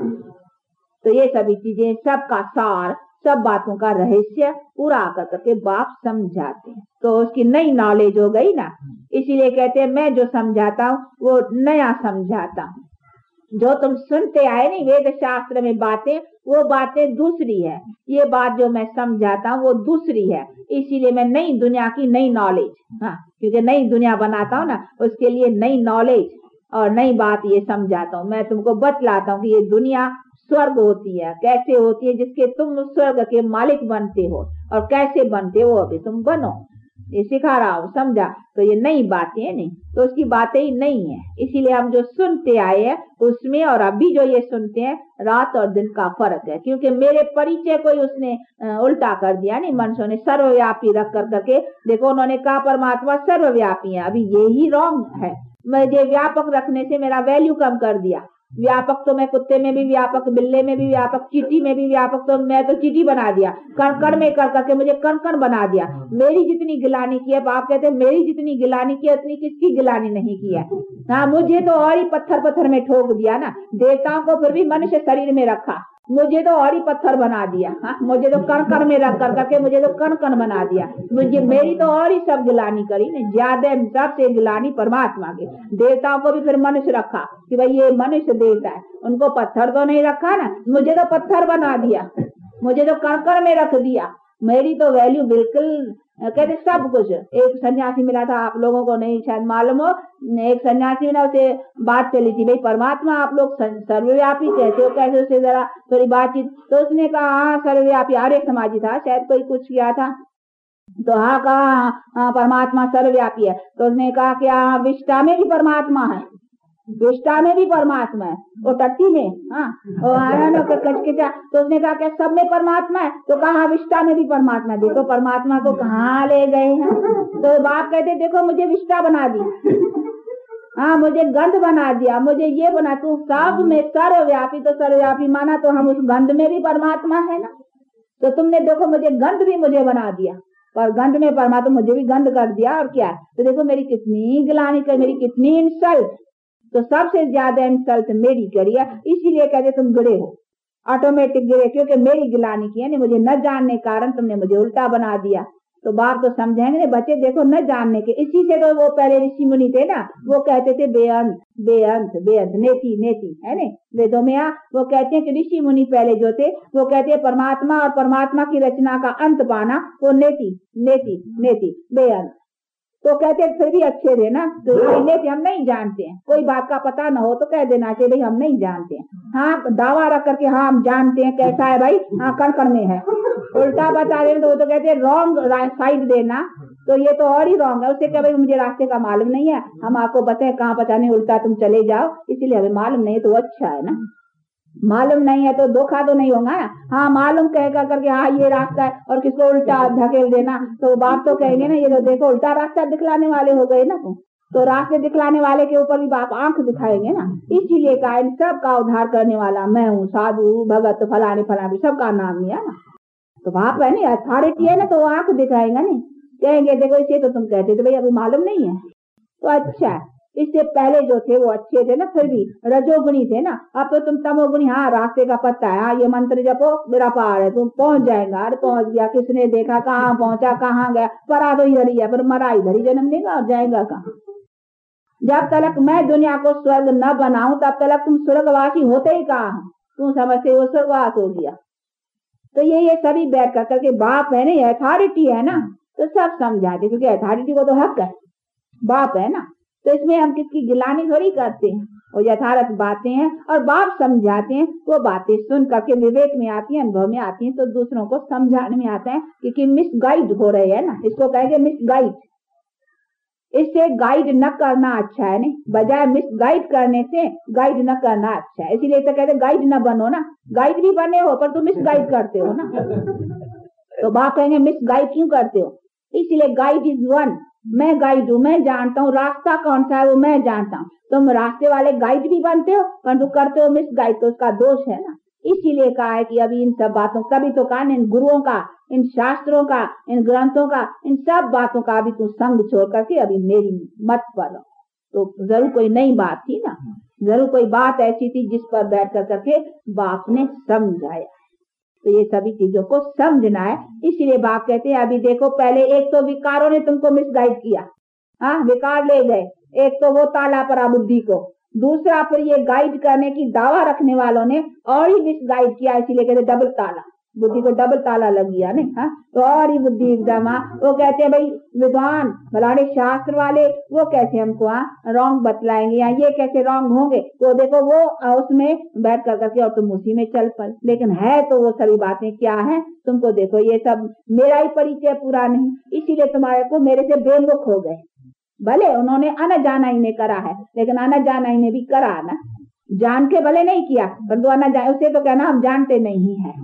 तो ये सभी चीजें, सबका सार, सब बातों का रहस्य पूरा आकर करके बाप समझाते हैं। तो उसकी नई नॉलेज हो गई ना, इसीलिए कहते हैं मैं जो समझाता हूँ वो नया समझाता हूँ। जो तुम सुनते आए नहीं वेद शास्त्र में बातें, वो बातें दूसरी है, ये बात जो मैं समझाता हूँ वो दूसरी है। इसीलिए मैं नई दुनिया की नई नॉलेज, हाँ, क्योंकि नई दुनिया बनाता हूँ ना, उसके लिए नई नॉलेज और नई बात ये समझाता हूँ। मैं तुमको बतलाता हूँ कि ये दुनिया स्वर्ग होती है, कैसे होती है, जिसके तुम स्वर्ग के मालिक बनते हो, और कैसे बनते हो अभी तुम बनो, ये सिखा रहा हूँ, समझा। तो ये नई बातें नहीं, तो उसकी बातें ही नहीं है। इसीलिए हम जो सुनते आए हैं उसमें और अभी जो ये सुनते हैं, रात और दिन का फर्क है। क्योंकि मेरे परिचय को ही उसने उल्टा कर दिया नहीं, मनुष्यों ने सर्वव्यापी रख कर करके, देखो उन्होंने कहा परमात्मा सर्वव्यापी है, अभी यही रॉन्ग है। मुझे व्यापक रखने से मेरा वैल्यू कम कर दिया। व्यापक तो मैं कुत्ते में भी व्यापक, बिल्ले में भी व्यापक, चींटी में भी व्यापक, तो मैं तो चींटी बना दिया। कण कण में कर करके मुझे कण कण बना दिया। मेरी जितनी गिलानी की है, बाप कहते हैं मेरी जितनी गिलानी की है उतनी किसकी गिलानी नहीं की है। हाँ, मुझे तो और ही पत्थर पत्थर में ठोक दिया ना। देवताओं को फिर भी मनुष्य शरीर में रखा, मुझे तो और ही पत्थर बना दिया। हाँ, मुझे तो कण कण में रख कर करके मुझे तो कण कण बना दिया। मुझे मेरी तो और ही सब गिलानी करी ना, ज्यादा सबसे गिलानी परमात्मा के। देवताओं को भी फिर मनुष्य रखा कि भाई ये मनुष्य देवता है, उनको पत्थर तो नहीं रखा ना, मुझे तो पत्थर बना दिया, मुझे तो कण कण में रख दिया। मेरी तो वैल्यू बिल्कुल कहते सब कुछ। एक सन्यासी मिला था, आप लोगों को नहीं शायद मालूम हो, एक सन्यासी मिला, उसे बात चली थी भाई परमात्मा आप लोग सर्वव्यापी कहते हो, कैसे, उससे जरा थोड़ी बातचीत। तो उसने कहा हाँ सर्वव्यापी, आर्य समाजी था शायद, कोई कुछ किया था, तो हाँ कहा हाँ परमात्मा सर्वव्यापी है। तो उसने कहा कि हाँ विष्टा में भी परमात्मा है, विष्टा में भी परमात्मा है, वो टट्टी में, हाँ कचकचा। तो उसने कहा क्या सब में परमात्मा है? तो कहा विष्टा में भी परमात्मा। देखो परमात्मा को कहाँ ले गए हैं। तो बाप कहते देखो मुझे विष्टा बना दी, हाँ मुझे गंध बना दिया, मुझे ये बना, तू सब में सर्वव्यापी, तो सर्वव्यापी माना तो हम उस गंध में भी परमात्मा है ना। तो तुमने देखो मुझे गंध भी मुझे बना दिया, पर गंध में परमात्मा, मुझे भी गंध कर दिया, और क्या। तो देखो मेरी कितनी गिलानी कर, मेरी कितनी इंसल्ट। तो सबसे ज्यादा इंसल्ट मेरी करी है, इसीलिए कहते तुम गिरे हो, ऑटोमेटिक गिरे, क्योंकि मेरी गिलानी की है नहीं, मुझे न जानने कारण तुमने मुझे उल्टा बना दिया। तो बाप तो समझेंगे बच्चे, देखो न जानने के, इसी से तो वो पहले ऋषि मुनि थे ना, वो कहते थे बेअंत बेअंत बेअंत, नेति नेति है ना वेदों में। वो कहते हैं कि ऋषि मुनि पहले जो थे वो कहते हैं परमात्मा और परमात्मा की रचना का अंत पाना, वो नेति नेति नेति बेअंत। तो कहते फिर भी अच्छे थे ना, तो नेति हम नहीं जानते हैं, कोई बात का पता न हो तो कह देना चाहिए भाई हम नहीं जानते हैं। हाँ दावा रख करके हाँ हम जानते हैं, कैसा है भाई, हाँ कण कण में है, उल्टा बता देना तो वो तो कहते हैं रॉन्ग साइड देना, तो ये तो और ही रॉन्ग है। उससे क्या भाई मुझे रास्ते का मालूम नहीं है, हम आपको बताएं कहाँ पता नहीं, उल्टा तुम चले जाओ, इसीलिए हमें मालूम नहीं है तो अच्छा है ना। मालूम नहीं है तो धोखा तो नहीं होगा। हाँ मालूम कहेगा करके हाँ ये रास्ता है, और किसको उल्टा धकेल देना, तो बाप तो कहेंगे ना ये तो देखो उल्टा रास्ता दिखलाने वाले हो गए ना। तो रास्ते दिखलाने वाले के ऊपर भी बाप आंख दिखाएंगे ना। इसीलिए कहा इन सब का उद्धार करने वाला मैं हूँ, साधु भगत फलाने फलाने सबका नाम लिया ना। तो बाप है ना अथॉरिटी है ना, तो आंख दिखाएगा नहीं, कहेंगे देखो इसे तो तुम कहते थे भाई अभी मालूम नहीं है, तो अच्छा है। इससे पहले जो थे वो अच्छे थे ना, फिर भी रजोगुणी थे ना। अब तो तुम तमोगुणी, हाँ रास्ते का पता है, हाँ ये मंत्र जपो मेरा पार है, तुम पहुंच जाएगा। अरे पहुंच गया, किसने देखा, कहाँ पहुंचा, कहाँ गया, परा तो इधर ही है, पर मरा इधर ही जन्म लेगा और जाएगा कहाँ। जब तक मैं दुनिया को स्वर्ग न बनाऊं तब तक तुम स्वर्गवासी होते ही कहाँ हो, तुम समझते हो स्वर्गवास हो गया। तो ये ये सभी बैठ कर करके बाप है ना, अथॉरिटी है ना, तो सब समझाते, क्योंकि अथॉरिटी को तो हक है, बाप है ना। तो इसमें हम किसकी गिलानी थोड़ी करते हैं, वो यथार्थ बातें हैं और बाप समझाते हैं। वो बातें सुन करके विवेक में आती हैं, अनुभव में आती हैं, तो दूसरों को समझाने में आता है कि मिसगाइड हो रहे हैं ना, इसको कहेंगे मिसगाइड। इससे गाइड न करना अच्छा है, नहीं बजाय मिसगाइड करने से गाइड न करना अच्छा है। इसीलिए तो कहते गाइड न बनो ना, गाइड भी बने हो पर तुम मिसगाइड करते हो ना। तो बाप कहेंगे मिसगाइड क्यों करते हो, इसलिए गाइड इज वन, मैं गाइड हूँ, मैं जानता हूँ रास्ता कौन सा है वो मैं जानता हूँ। तुम रास्ते वाले गाइड भी बनते हो परंतु करते हो मिसगाइड, तो उसका दोष है ना। इसीलिए कहा है कि अभी इन सब बातों, तभी तो कहा इन गुरुओं का, इन शास्त्रों का, इन ग्रंथों का, इन सब बातों का अभी तू संग छोड़ करके अभी मेरी मत पर। तो जरूर कोई नई बात थी ना, जरूर कोई बात ऐसी थी जिस पर बैठ कर करके बाप ने समझाया। तो ये सभी चीजों को समझना है। इसीलिए बाप कहते हैं अभी देखो, पहले एक तो विकारों ने तुमको मिसगाइड किया, हाँ विकार ले गए, एक तो वो ताला परा बुद्धि को, दूसरा फिर ये गाइड करने की दावा रखने वालों ने और ही मिसगाइड किया, इसीलिए कहते डबल ताला, बुद्धि को डबल ताला लग गया नहीं, हाँ तो और ही बुद्धि एकदम। हाँ वो कहते हैं भाई विद्वान भलाने शास्त्र वाले वो कैसे हमको हाँ रॉन्ग बतलाएंगे, या ये कैसे रॉन्ग होंगे, तो देखो वो उसमें बैठ कर करके और तुम उसी में चल पड़े। लेकिन है तो वो सभी बातें क्या है, तुमको देखो ये सब मेरा ही परिचय पूरा नहीं, इसीलिए तुम्हारे को मेरे से बेमुख हो गए। भले उन्होंने अन जाना ही में करा है, लेकिन अन जाना ही में भी करा ना, जान के भले नहीं किया परंतु अन जान, उसे तो कहना हम जानते नहीं है,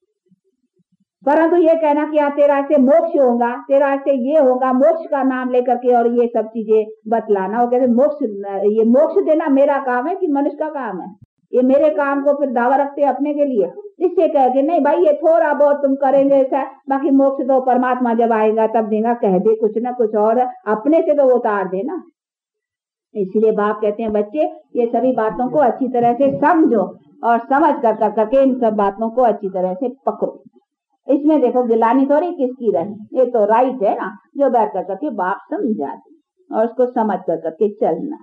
परंतु ये कहना कि यहाँ तेरा से मोक्ष होगा, तेरा से ये होगा, मोक्ष का नाम लेकर के और ये सब चीजें बतलाना। वो कहते मोक्ष, ये मोक्ष देना मेरा काम है कि मनुष्य का काम है, ये मेरे काम को फिर दावा रखते अपने के लिए। इससे कह के नहीं भाई ये थोड़ा बहुत तुम करेंगे ऐसा, बाकी मोक्ष तो परमात्मा जब आएगा तब देगा, कह दे कुछ ना कुछ और अपने से तो वो उतार देना। इसलिए बाप कहते हैं बच्चे ये सभी बातों को अच्छी तरह से समझो और समझ कर कर करके इन सब बातों को अच्छी तरह से पकड़ो। इसमें देखो गिलानी थोड़ी किसकी रही, ये तो राइट है ना, जो बैठ कर करके बाप समझाते और उसको समझ कर करके चलना।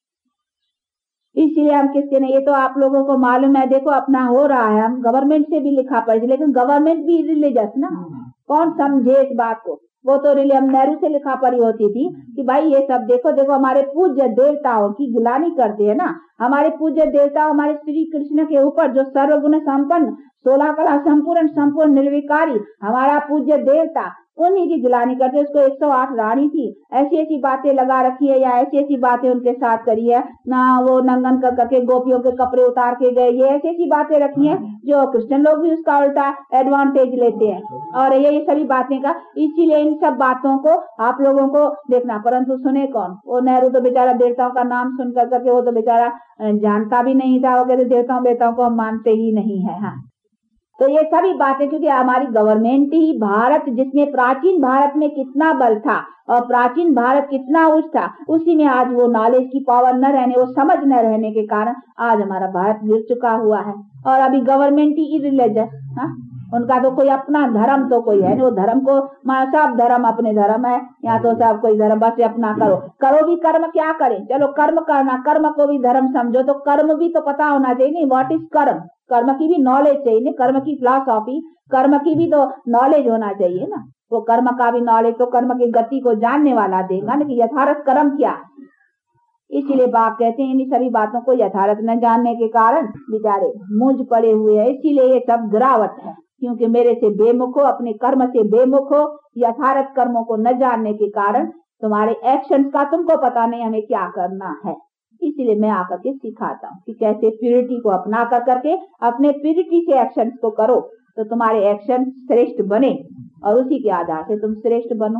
इसलिए हम किसके नहीं, ये तो आप लोगों को मालूम है, देखो अपना हो रहा है, हम गवर्नमेंट से भी लिखा पड़ी, लेकिन गवर्नमेंट भी रिलीजियस ना, कौन समझे इस बात को। वो तो रिली हम नेहरू से लिखा पड़ी होती थी कि भाई ये सब देखो देखो हमारे पूज्य देवताओं की गिलानी करते हैं ना, हमारे पूज्य देवता हमारे श्री कृष्ण के ऊपर जो सर्वगुण संपन्न, सोलह कला संपूर्ण, संपूर्ण निर्विकारी हमारा पूज्य देवता, उन्हीं की गिलानी करते। उसको एक सौ आठ रानी थी, ऐसी ऐसी बातें लगा रखी है या ऐसी ऐसी बातें उनके साथ करी है ना, वो नंगन कर करके गोपियों के कपड़े उतार के गए, ये ऐसी ऐसी बातें रखी हैं जो क्रिश्चियन लोग भी उसका उल्टा एडवांटेज लेते हैं, और ये ये सभी बातें का। इसीलिए इन सब बातों को आप लोगों को देखना, परंतु सुने कौन, वो नेहरू तो बेचारा देवताओं का नाम सुन कर करके वो तो बेचारा जानता भी नहीं था, वो कहते देवताओं बेताओं को हम मानते ही नहीं है। हाँ तो ये सभी बातें, क्योंकि हमारी गवर्नमेंट ही भारत, जिसमें प्राचीन भारत में कितना बल था और प्राचीन भारत कितना उच्च था, उसी में आज वो नॉलेज की पावर न रहने, वो समझ न रहने के कारण आज हमारा भारत गिर चुका हुआ है। और अभी गवर्नमेंट ही इरिलीजियस, हाँ उनका तो कोई अपना धर्म तो कोई है नहीं, वो धर्म को सब धर्म अपने धर्म है, यहाँ तो सब कोई धर्म बस अपना करो करो भी कर्म क्या करें, चलो कर्म करना, कर्म को भी धर्म समझो, तो कर्म भी तो पता होना चाहिए नहीं, व्हाट इज कर्म, कर्म की भी नॉलेज चाहिए नहीं, कर्म की फिलॉसफी, कर्म की भी तो नॉलेज होना चाहिए ना, वो कर्म का भी नॉलेज तो कर्म की गति को जानने वाला देगा ना कि यथार्थ कर्म क्या है। इसीलिए बाप कहते हैं इन सभी बातों को यथार्थ न जानने के कारण बेचारे मुझ पड़े हुए हैं, इसीलिए ये सब गिरावट है, क्योंकि मेरे से बेमुख हो, अपने कर्म से बेमुख हो, यथार्थ कर्मों को न जानने के कारण तुम्हारे एक्शन का तुमको पता नहीं हमें क्या करना है। इसीलिए मैं आकर के सिखाता हूँ कि कैसे प्यूरिटी को अपना कर करके अपने प्यूरिटी से एक्शन को करो तो तुम्हारे एक्शन श्रेष्ठ बने और उसी के आधार से तुम श्रेष्ठ बनो।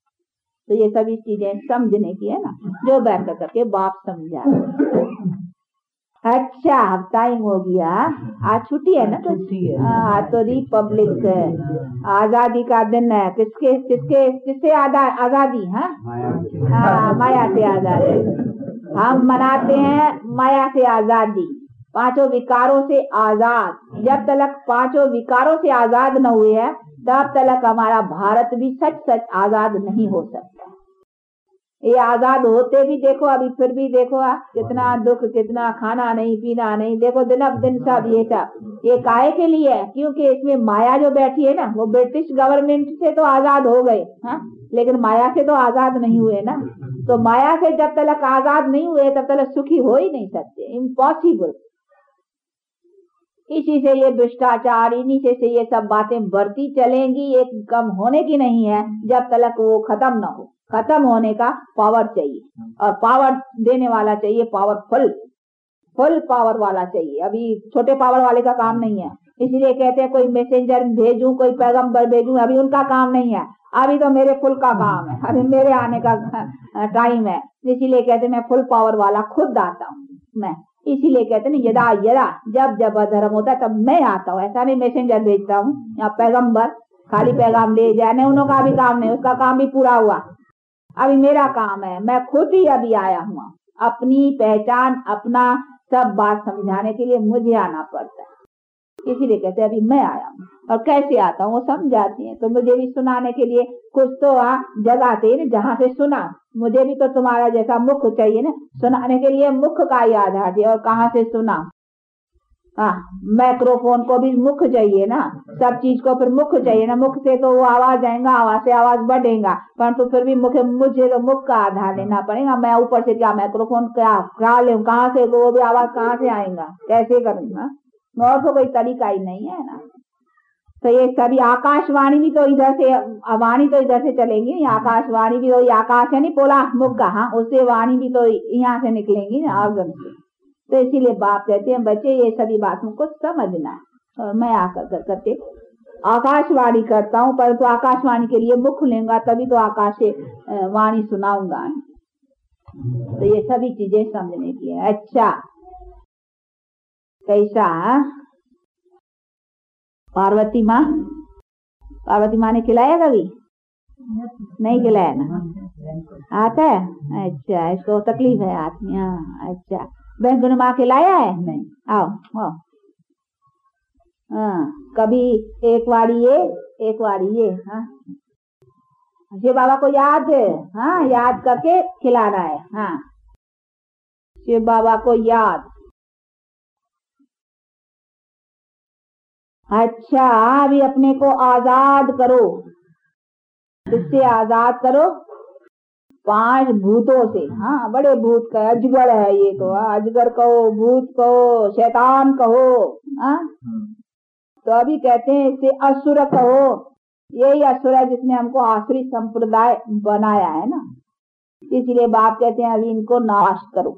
तो ये सभी चीजें समझने की है ना, जो बैठ कर करके बाप समझा। अच्छा अब टाइम हो गया, आज छुट्टी है ना, तो आज तो रिपब्लिक आजादी का दिन है, किसके किसके किससे आजादी है, हाँ माया से आजादी। हम मनाते हैं माया से आजादी, पांचों विकारों से आजाद। जब तक पांचों विकारों से आजाद न हुए हैं तब तक हमारा भारत भी सच सच आजाद नहीं हो सकता। ये आजाद होते भी देखो, अभी फिर भी देखो आ, कितना दुख, कितना खाना नहीं पीना नहीं, देखो दिन अब दिन सब ये सब ये काहे के लिए है? क्योंकि इसमें माया जो बैठी है ना, वो ब्रिटिश गवर्नमेंट से तो आजाद हो गए हाँ, लेकिन माया से तो आजाद नहीं हुए ना। तो माया से जब तक आजाद नहीं हुए तब तक सुखी हो ही नहीं सकते, इम्पॉसिबल। इसी से ये भ्रष्टाचार, इन्हीं से, से ये सब बातें बढ़ती चलेंगी, ये कम होने की नहीं है जब तक वो खत्म ना हो। खत्म होने का पावर चाहिए, और पावर देने वाला चाहिए पावरफुल, फुल पावर वाला चाहिए। अभी छोटे पावर वाले का काम नहीं है, इसलिए कहते हैं कोई मैसेंजर भेजूं, कोई पैगंबर भेजूं, अभी उनका काम नहीं है। अभी तो मेरे फुल का काम है, अभी मेरे आने का टाइम है, इसीलिए कहते हैं मैं फुल पावर वाला खुद आता हूँ मैं। इसीलिए कहते हैं यदा यदा, जब जब अधर्म होता है तब मैं आता हूँ। ऐसा नहीं मैसेंजर भेजता हूँ या पैगंबर खाली पैगाम ले जाए, नहीं, उनका भी काम नहीं, उसका काम भी पूरा हुआ। अभी मेरा काम है, मैं खुद ही अभी आया हूँ। अपनी पहचान, अपना सब बात समझाने के लिए मुझे आना पड़ता है, इसीलिए कहते हैं अभी मैं आया हूँ। और कैसे आता हूँ वो समझाती है। तो मुझे भी सुनाने के लिए कुछ तो वहाँ जगह थे जहाँ से सुना, मुझे भी तो तुम्हारा जैसा मुख चाहिए ना, सुनाने के लिए मुख का ही आधार है। और कहाँ से सुना? हाँ, माइक्रोफोन को भी मुख चाहिए ना, सब चीज को फिर मुख चाहिए ना। मुख से तो वो आवाज आएगा, आवाज से आवाज बढ़ेगा, परंतु फिर भी मुख, मुझे तो मुख का आधार लेना पड़ेगा। मैं ऊपर से क्या माइक्रोफोन क्या क्या ले, कहाँ से वो भी आवाज कहाँ से आएगा, कैसे करूंगा? और तो कोई तरीका ही नहीं है ना। तो ये सभी आकाशवाणी भी तो इधर से, वाणी तो इधर से चलेंगी, आकाशवाणी भी तो आकाश है नहीं पोला मुख का, हाँ, उससे वाणी भी तो यहाँ से निकलेंगी ना, ऑर्गन से। तो इसीलिए बाप कहते हैं बच्चे ये सभी बातों को समझना है। और मैं आकर कर करके आकाशवाणी करता हूँ, परंतु आकाशवाणी के लिए मुख लेंगा तभी तो आकाश से वाणी सुनाऊंगा। तो ये सभी चीजें समझने की है। अच्छा, कैसा पार्वती माँ, पार्वती माँ ने खिलाया कभी? नहीं खिलाया ना, आता है? अच्छा, इसको तकलीफ है हाथ में। हाँ, अच्छा, बहन गुण माँ खिलाया है? नहीं, आओ आओ। हाँ, कभी एक बारी ये एक बारी ये। हाँ, शिव बाबा को याद है, हाँ, याद करके खिलाना है। हाँ, शिव बाबा को याद। अच्छा, अभी अपने को आजाद करो, किससे आजाद करो? पांच भूतों से। हाँ, बड़े भूत का अजगर है ये तो, अजगर कहो, भूत कहो, शैतान कहो। हाँ, तो अभी कहते हैं इसे असुर कहो। यही असुर है जिसने हमको आसुरी संप्रदाय बनाया है ना, इसलिए बाप कहते हैं अभी इनको नाश करो।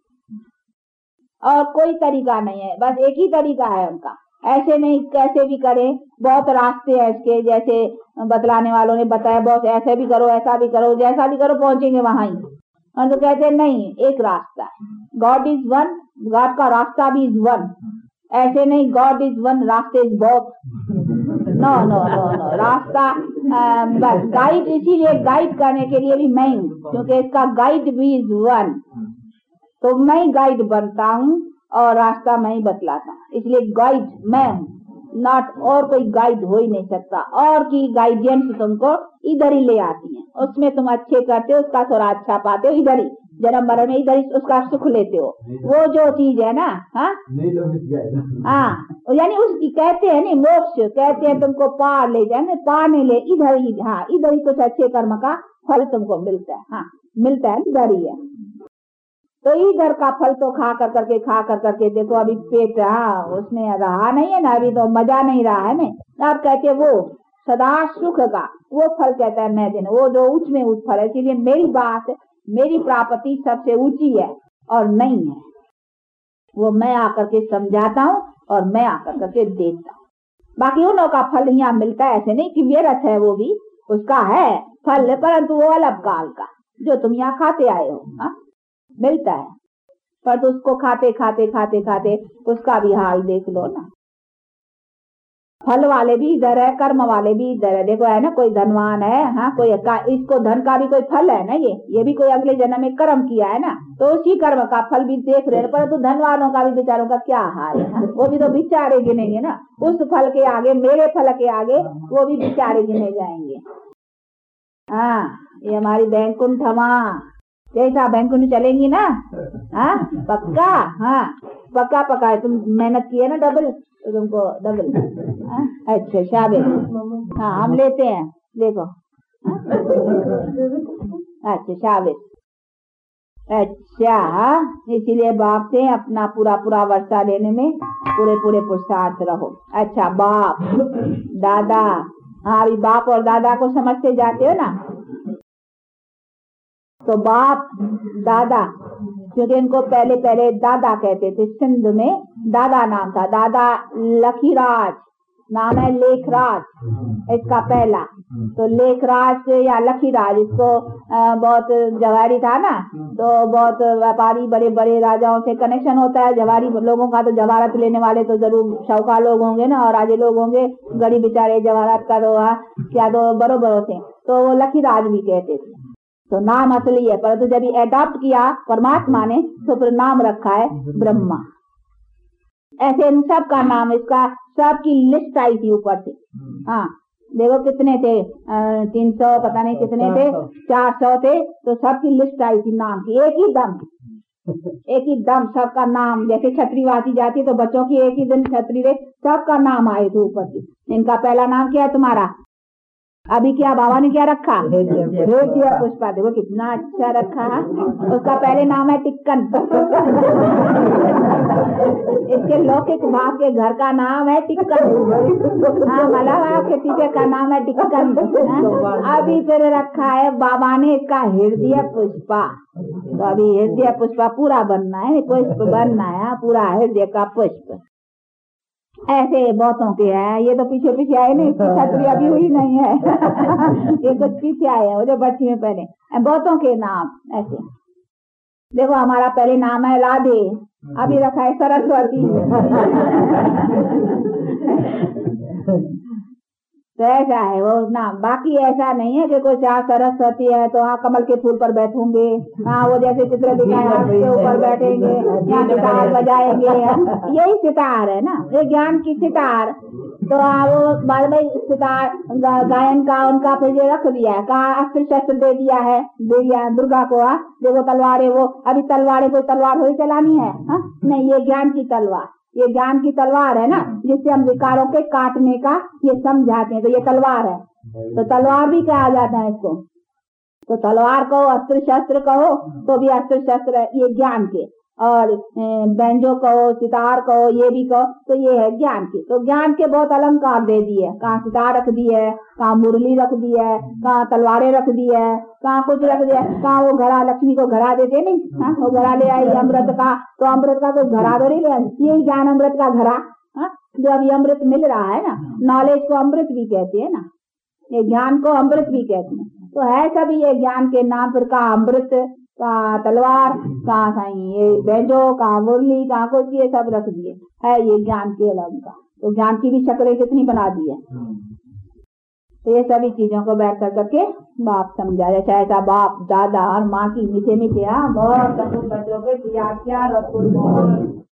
और कोई तरीका नहीं है, बस एक ही तरीका है उनका। ऐसे नहीं, कैसे भी करें, बहुत रास्ते हैं इसके, जैसे बतलाने वालों ने बताया, बहुत ऐसे भी करो, ऐसा भी करो, जैसा भी करो पहुंचेंगे वहां ही। और तो कहते हैं नहीं, एक रास्ता है, गॉड इज वन, गॉड का रास्ता भी इज वन। ऐसे नहीं गॉड इज वन, रास्ते इज बहुत। नो नो नो नो, रास्ता बस गाइड, इसीलिए गाइड करने के लिए भी मैं हूँ, क्योंकि इसका गाइड भी इज वन। तो मैं गाइड बनता हूँ और रास्ता मैं ही बतलाता, इसलिए गाइड मैं हूँ, नॉट और कोई गाइड हो ही नहीं सकता। और की गाइडेंस तुमको इधर ही ले आती है, उसमें तुम अच्छे करते हो, उसका थोड़ा अच्छा पाते हो, इधर ही जन्म मरण में इधर ही उसका सुख लेते हो। वो जो चीज है ना, हाँ हाँ, यानी उसकी कहते हैं नहीं, मोक्ष कहते हैं, तुमको पार ले जाए, पार नहीं ले, इधर ही, हाँ, इधर ही कुछ अच्छे कर्म का फल तुमको मिलता है। हाँ, मिलता है, इधर ही है। तो इधर का फल तो खा कर करके खा कर करके देखो अभी पेट, हाँ, उसमें रहा नहीं है ना, अभी तो मजा नहीं रहा है ना। आप कहते हैं वो सदा सुख का वो फल कहता है मैं देना, वो जो उच्च में उच्च फल है। इसलिए मेरी बात, मेरी प्राप्ति सबसे ऊंची है और नहीं है, वो मैं आकर के समझाता हूँ और मैं आकर करके देता हूँ। बाकी उन का फल यहाँ मिलता है, ऐसे नहीं कि व्यर्थ है, वो भी उसका है फल, परंतु वो अलग काल का जो तुम यहाँ खाते आए हो, हाँ, मिलता है। पर तो उसको खाते खाते खाते खाते उसका भी हाल देख लो ना। फल वाले भी इधर है, कर्म वाले भी इधर है। देखो है ना, कोई धनवान है, हाँ कोई का, इसको धन का भी कोई फल है ना, ये ये भी कोई अगले जन्म में कर्म किया है ना, तो उसी कर्म का फल भी देख रहे हैं। परंतु धनवानों का भी बेचारों का क्या हाल है, हाँ? वो भी तो बेचारे गिनेंगे ना, उस फल के आगे, मेरे फल के आगे वो भी बेचारे गिने जाएंगे। हाँ, ये हमारी बैंकुंठ हमा जैसा बैंकुंठ चलेंगी ना, हाँ पक्का, हाँ पक्का पक्का है। तुम मेहनत की है ना डबल, तो तुमको डबल। अच्छा शाबाश, हाँ हम लेते हैं, देखो अच्छा शाबाश। अच्छा, इसीलिए बाप से अपना पूरा पूरा वर्षा लेने में पूरे पूरे पुरुषार्थ रहो। अच्छा, बाप दादा, हाँ अभी बाप और दादा को समझते जाते हो ना, तो बाप दादा, क्योंकि इनको पहले पहले दादा कहते थे, सिंध में दादा नाम था, दादा लखीराज नाम है, लेखराज इसका पहला। तो लेखराज या लखीराज, इसको बहुत जवारी था ना, तो बहुत व्यापारी बड़े बड़े राजाओं से कनेक्शन होता है जवारी लोगों का, तो जवाहरत लेने वाले तो जरूर शौका लोग होंगे ना, और राजे लोग होंगे, गरीब बेचारे जवाहरत का तो क्या तो बरोबर होते, तो वो लखीराज भी कहते थे। तो नाम असली है, परंतु जब एडॉप्ट किया परमात्मा ने तो फिर नाम रखा है ब्रह्मा। ऐसे इन सब का नाम, इसका सबकी लिस्ट आई थी ऊपर से। हाँ देखो कितने थे, तीन सौ पता नहीं कितने थे, चार सौ थे, तो सबकी लिस्ट आई थी नाम की, एक ही दम एक ही दम सबका नाम। जैसे छतरी वासी जाती है तो बच्चों की एक ही दिन छतरी रे, सबका नाम आए थे ऊपर से। इनका पहला नाम क्या है तुम्हारा? अभी क्या बाबा ने क्या रखा? हृदय पुष्पा। देखो कितना अच्छा रखा है। उसका पहले नाम है टिक्कन। इसके लौकिक भाव के घर का नाम है टिक्कन। हाँ मलावा के टीचर का नाम है टिक्कन। अभी फिर रखा है बाबा ने इसका हृदय पुष्पा। तो अभी हृदय पुष्पा पूरा बनना है, पुष्प बनना है पूरा हृदय का पुष्प। ऐसे बहुतों के हैं, ये तो पीछे पीछे आए नहीं, इसकी छतरी अभी हुई नहीं है। ये कुछ पीछे आए हैं, वो जो बच्ची में पहले बहुतों के नाम ऐसे। देखो हमारा पहले नाम है राधे, अभी रखा है सरस्वती। तो ऐसा है वो नाम। बाकी ऐसा नहीं है कि कुछ यहाँ सरस्वती है तो हाँ कमल के फूल पर बैठूंगे, हाँ वो जैसे चित्र दिखाए हाथ के ऊपर बैठेंगे, यहाँ सितार बजाएंगे, यही सितार है ना, ये ज्ञान की सितार। तो हाँ वो बाद में सितार गायन का उनका फिर ये रख दिया है, कहा अस्त्र शस्त्र दे दिया है, दे दिया दुर्गा को। हाँ देखो तलवारें, वो अभी तलवारें कोई तलवार थोड़ी चलानी है, हाँ नहीं, ये ज्ञान की तलवार, ये ज्ञान की तलवार है ना, जिससे हम विकारों के काटने का ये समझाते हैं। तो ये तलवार है, तो तलवार भी कहा जाता है इसको। तो तलवार कहो, अस्त्र शस्त्र कहो तो भी अस्त्र शस्त्र है ये ज्ञान के, और बैंजो कहो, सितार कहो, ये भी कहो तो ये है ज्ञान के। तो ज्ञान के बहुत अलंकार दे दिए, कहाँ सितार रख दी है, कहाँ मुरली रख दी है, कहाँ तलवारें रख दी है, कहाँ कुछ रख दिया, कहाँ वो घड़ा लक्ष्मी को घड़ा देते नहीं, हाँ वो घड़ा ले आई अमृत का, तो अमृत का तो घड़ा तो नहीं ले आई, यही ज्ञान अमृत का घड़ा, हाँ जो अभी अमृत मिल रहा है ना, नॉलेज को अमृत भी कहते हैं ना, ये ज्ञान को अमृत भी कहते हैं। तो है सभी ये ज्ञान के नाम, फिर कहाँ अमृत, कहाँ तलवार, कहाँ साई ये बैंजो, कहाँ मुरली, कहाँ कुछ, ये सब रख दिए है ये ज्ञान के अलंकार। तो ज्ञान की भी शक्लें कितनी बना दी है। तो ये सभी चीजों को बैठ कर करके बाप समझा जाए, चाहे ऐसा बाप दादा और माँ की मीठे मीठे, हाँ बहुत बच्चों के